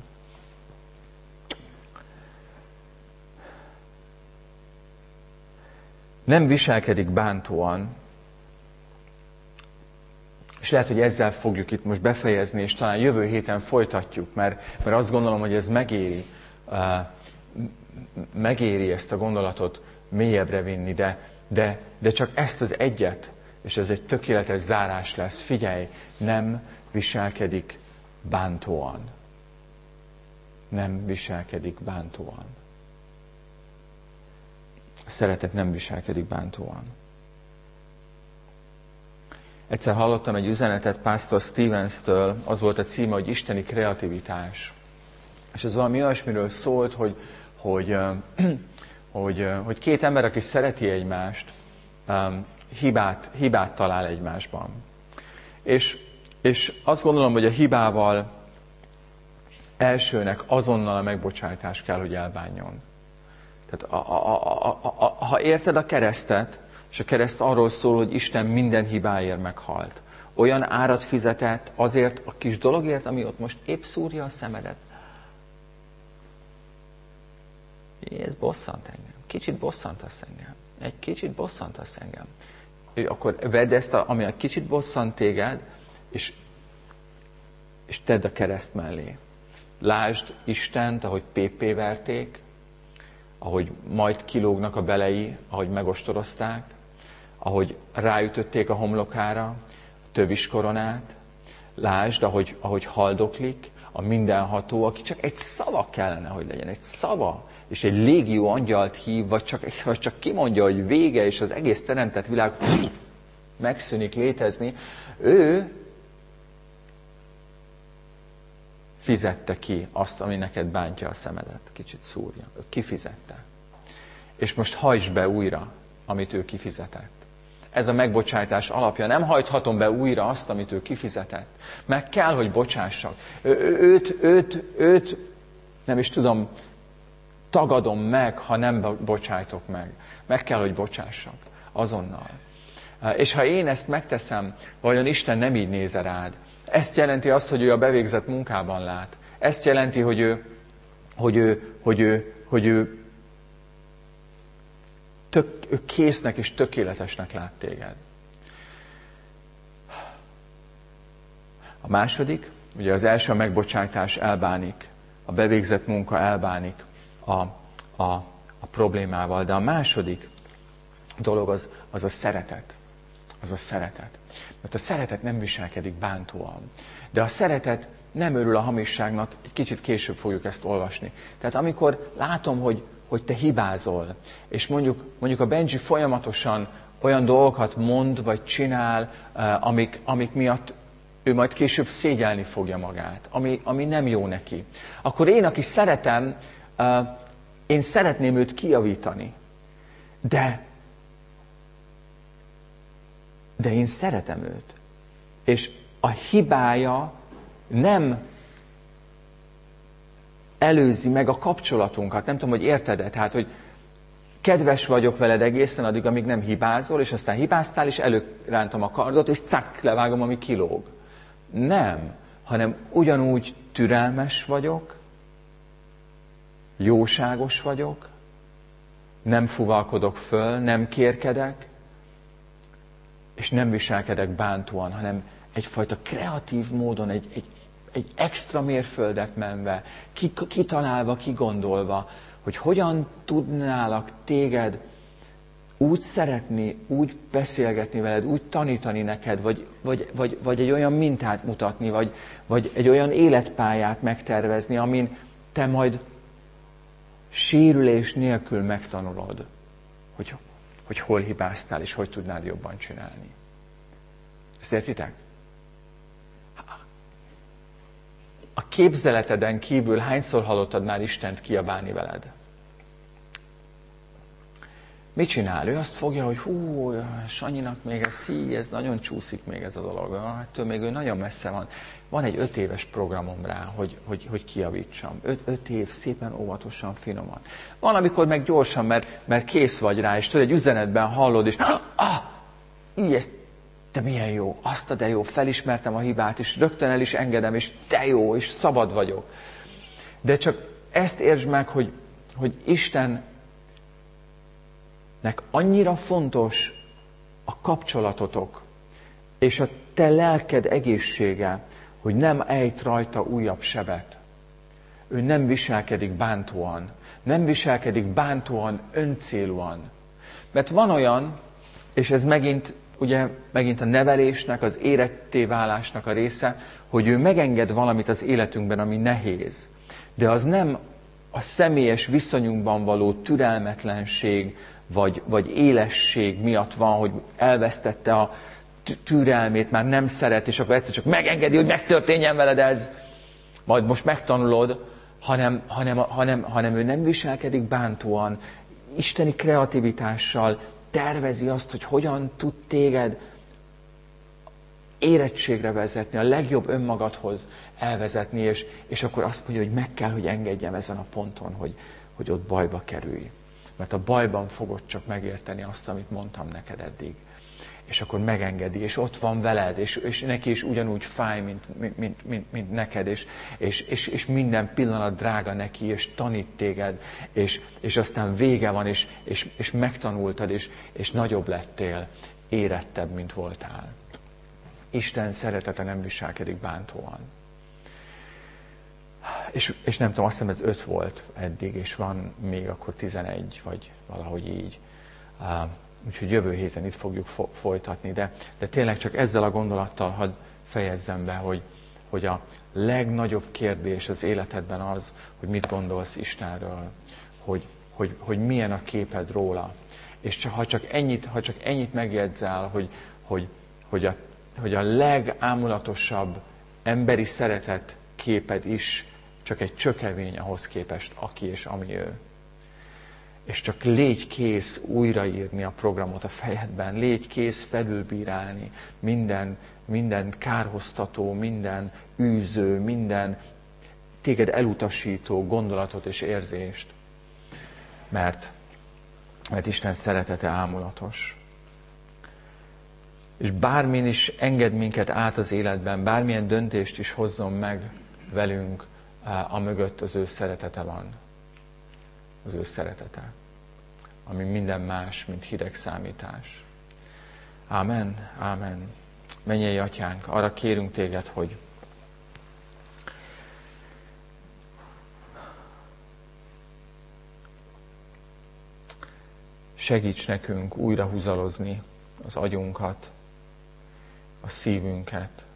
Nem viselkedik bántóan, és lehet, hogy ezzel fogjuk itt most befejezni, és talán jövő héten folytatjuk, mert, mert azt gondolom, hogy ez megéri, uh, megéri ezt a gondolatot mélyebbre vinni, de, de, de csak ezt az egyet, és ez egy tökéletes zárás lesz. Figyelj, nem viselkedik bántóan. Nem viselkedik bántóan. A szeretet nem viselkedik bántóan. Egyszer hallottam egy üzenetet Pastor Stevens-től, az volt a címe, hogy Isteni kreativitás. És ez valami olyasmiről szólt, hogy, hogy, hogy, hogy két ember, aki szereti egymást, hibát, hibát talál egymásban. És, és azt gondolom, hogy a hibával elsőnek azonnal a megbocsátás kell, hogy elbánjon. Tehát a, a, a, a, a, ha érted a keresztet, és a kereszt arról szól, hogy Isten minden hibáért meghalt. Olyan árat fizetett azért a kis dologért, ami ott most épp szúrja a szemedet. Ez bosszant engem. Kicsit bosszantasz engem. Egy kicsit bosszantasz engem. És akkor vedd ezt, a, ami egy kicsit bosszant téged, és, és tedd a kereszt mellé. Lásd Istent, ahogy pépé verték, ahogy majd kilógnak a belei, ahogy megostorozták, ahogy ráütötték a homlokára a tövis koronát. Lásd, ahogy, ahogy haldoklik a mindenható, aki csak egy szava kellene, hogy legyen, egy szava, és egy légió angyalt hív, vagy csak, vagy csak kimondja, hogy vége, és az egész teremtett világ megszűnik létezni. Ő fizette ki azt, ami neked bántja a szemedet, kicsit szúrja. Ő kifizette. És most hajtsd be újra, amit ő kifizetett. Ez a megbocsátás alapja. Nem hajthatom be újra azt, amit ő kifizetett. Meg kell, hogy bocsássak. Ő, őt, őt, őt, nem is tudom, tagadom meg, ha nem bocsájtok meg. Meg kell, hogy bocsássak. Azonnal. És ha én ezt megteszem, vajon Isten nem így néz rád. Ezt jelenti azt, hogy ő a bevégzett munkában lát. Ezt jelenti, hogy ő, hogy ő, hogy ő, hogy ő, tök, ő késznek és tökéletesnek lát téged. A második, ugye az első a megbocsátás elbánik, a bevégzett munka elbánik a, a, a problémával, de a második dolog az, az a szeretet. Az a szeretet. Mert a szeretet nem viselkedik bántóan. De a szeretet nem örül a hamisságnak, egy kicsit később fogjuk ezt olvasni. Tehát amikor látom, hogy, hogy te hibázol, és mondjuk, mondjuk a Benji folyamatosan olyan dolgokat mond, vagy csinál, amik, amik miatt ő majd később szégyelni fogja magát, ami, ami nem jó neki. Akkor én, aki szeretem, én szeretném őt kijavítani. De De én szeretem őt. És a hibája nem előzi meg a kapcsolatunkat. Nem tudom, hogy érted-e? Tehát, hogy kedves vagyok veled egészen addig, amíg nem hibázol, és aztán hibáztál, és előrántom a kardot, és cak, levágom, ami kilóg. Nem. Hanem ugyanúgy türelmes vagyok, jóságos vagyok, nem fuvalkodok föl, nem kérkedek, és nem viselkedek bántóan, hanem, egyfajta kreatív módon, egy, egy, egy extra mérföldet menve, kitalálva, kigondolva, hogy hogyan tudnálak téged úgy szeretni, úgy beszélgetni veled, úgy tanítani neked, vagy, vagy, vagy, vagy egy olyan mintát mutatni, vagy, vagy egy olyan életpályát megtervezni, amin te majd sérülés nélkül megtanulod, hogy, hogy hol hibáztál, és hogy tudnád jobban csinálni. Ezt értitek? A képzeleteden kívül hányszor hallottad már Istent kiabálni veled? Mit csinál? Ő azt fogja, hogy hú, Sanyinak még ez szí, ez nagyon csúszik még ez a dolog. Ettől még ő nagyon messze van. Van egy öt éves programom rá, hogy, hogy, hogy kijavítsam. Öt, öt év, szépen, óvatosan, finoman. Van, amikor meg gyorsan, mert, mert kész vagy rá, és tudod, egy üzenetben hallod, és ah, így ezt, de milyen jó, azt a de jó, felismertem a hibát, és rögtön el is engedem, és de jó, és szabad vagyok. De csak ezt értsd meg, hogy, hogy Isten nek annyira fontos a kapcsolatotok, és a te lelked egészsége, hogy nem ejt rajta újabb sebet. Ő nem viselkedik bántóan, nem viselkedik bántóan, öncélúan. Mert van olyan, és ez megint, ugye, megint a nevelésnek, az éretté válásnak a része, hogy ő megenged valamit az életünkben, ami nehéz. De az nem a személyes viszonyunkban való türelmetlenség, Vagy, vagy élesség miatt van, hogy elvesztette a türelmét, már nem szeret, és akkor egyszer csak megengedi, hogy megtörténjen veled ez, majd most megtanulod, hanem, hanem, hanem, hanem ő nem viselkedik bántóan, isteni kreativitással tervezi azt, hogy hogyan tud téged érettségre vezetni, a legjobb önmagadhoz elvezetni, és, és akkor azt mondja, hogy meg kell, hogy engedjem ezen a ponton, hogy, hogy ott bajba kerülj. Mert a bajban fogod csak megérteni azt, amit mondtam neked eddig. És akkor megengedi, és ott van veled, és, és neki is ugyanúgy fáj, mint, mint, mint, mint neked, és, és, és, és minden pillanat drága neki, és tanít téged, és, és aztán vége van, és, és, és megtanultad, és, és nagyobb lettél, érettebb, mint voltál. Isten szeretete nem viselkedik bántóan. És, és nem tudom, azt hiszem ez öt volt eddig, és van még akkor tizenegy, vagy valahogy így. Uh, úgyhogy jövő héten itt fogjuk fo- folytatni, de, de tényleg csak ezzel a gondolattal hadd fejezzem be, hogy, hogy a legnagyobb kérdés az életedben az, hogy mit gondolsz Istenről, hogy, hogy, hogy milyen a képed róla. És csak, ha, csak ennyit, ha csak ennyit megjegyzel, hogy, hogy, hogy, a, hogy a legámulatosabb emberi szeretet képed is csak egy csökevény ahhoz képest, aki és ami ő. És csak légy kész újraírni a programot a fejedben, légy kész felülbírálni minden, minden kárhoztató, minden űző, minden téged elutasító gondolatot és érzést. Mert, mert Isten szeretete ámulatos. És bármin is enged minket át az életben, bármilyen döntést is hozzon meg velünk, amögött az ő szeretete van. Az ő szeretete. Ami minden más, mint hideg számítás. Ámen, ámen. Mennyei Atyánk, arra kérünk téged, hogy segíts nekünk újra húzalozni az agyunkat, a szívünket.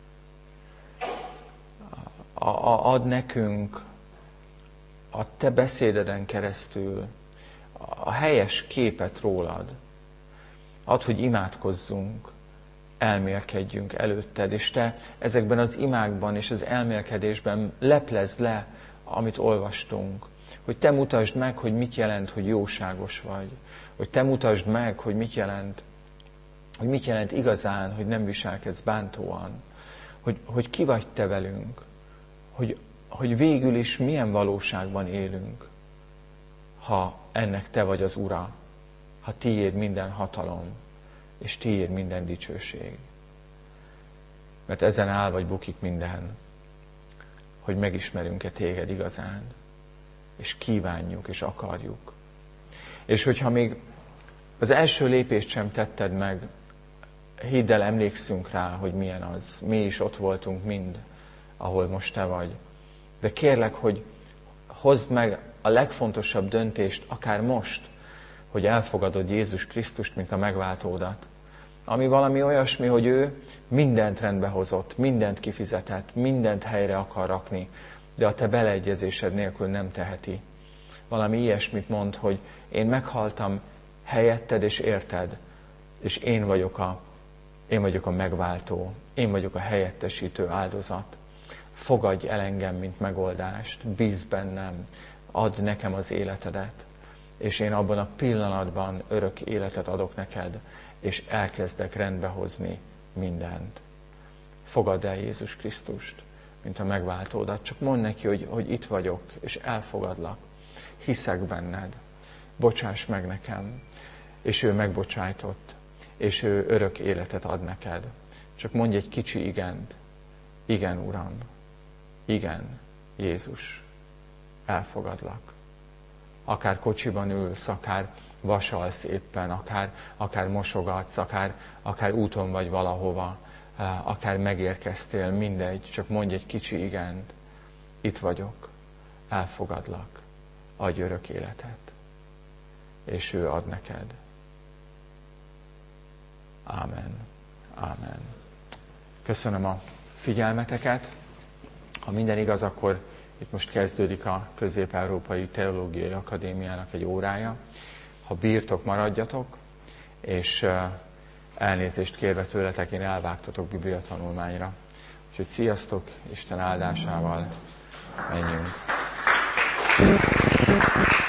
Ad nekünk a te beszédeden keresztül a helyes képet rólad. Add, hogy imádkozzunk, elmélkedjünk előtted, és te ezekben az imákban és az elmélkedésben leplezd le, amit olvastunk. Hogy te mutasd meg, hogy mit jelent, hogy jóságos vagy. Hogy te mutasd meg, hogy mit jelent, hogy mit jelent igazán, hogy nem viselkedsz bántóan. Hogy, hogy ki vagy te velünk. Hogy, hogy végül is milyen valóságban élünk, ha ennek te vagy az Ura, ha tiéd minden hatalom, és tiéd minden dicsőség. Mert ezen áll vagy bukik minden, hogy megismerünk-e téged igazán, és kívánjuk, és akarjuk. És hogyha még az első lépést sem tetted meg hidd el, emlékszünk rá, hogy milyen az. Mi is ott voltunk mind, ahol most te vagy. De kérlek, hogy hozd meg a legfontosabb döntést, akár most, hogy elfogadod Jézus Krisztust, mint a megváltódat. Ami valami olyasmi, hogy ő mindent rendbe hozott, mindent kifizetett, mindent helyre akar rakni, de a te beleegyezésed nélkül nem teheti. Valami ilyesmit mond, hogy én meghaltam helyetted és érted, és én vagyok a, én vagyok a megváltó, én vagyok a helyettesítő áldozat. Fogadj el engem, mint megoldást, bízz bennem, add nekem az életedet, és én abban a pillanatban örök életet adok neked, és elkezdek rendbehozni mindent. Fogadd el Jézus Krisztust, mint a megváltódat. Csak mondd neki, hogy, hogy itt vagyok, és elfogadlak. Hiszek benned. Bocsáss meg nekem. És ő megbocsájtott, és ő örök életet ad neked. Csak mondj egy kicsi igent. Igen, Uram. Igen, Jézus. Elfogadlak. Akár kocsiban ülsz, akár vasalsz éppen, akár, akár mosogatsz, akár, akár úton vagy valahova, akár megérkeztél, mindegy, csak mondj egy kicsi igent. Itt vagyok, elfogadlak, adj örök életet, és ő ad neked. Ámen. Ámen. Köszönöm a figyelmeteket. Ha minden igaz, akkor itt most kezdődik a Közép-Európai Teológiai Akadémiának egy órája. Ha bírtok, maradjatok, és elnézést kérve tőletek, én elvágtatok Biblia tanulmányra. Úgyhogy sziasztok, Isten áldásával menjünk.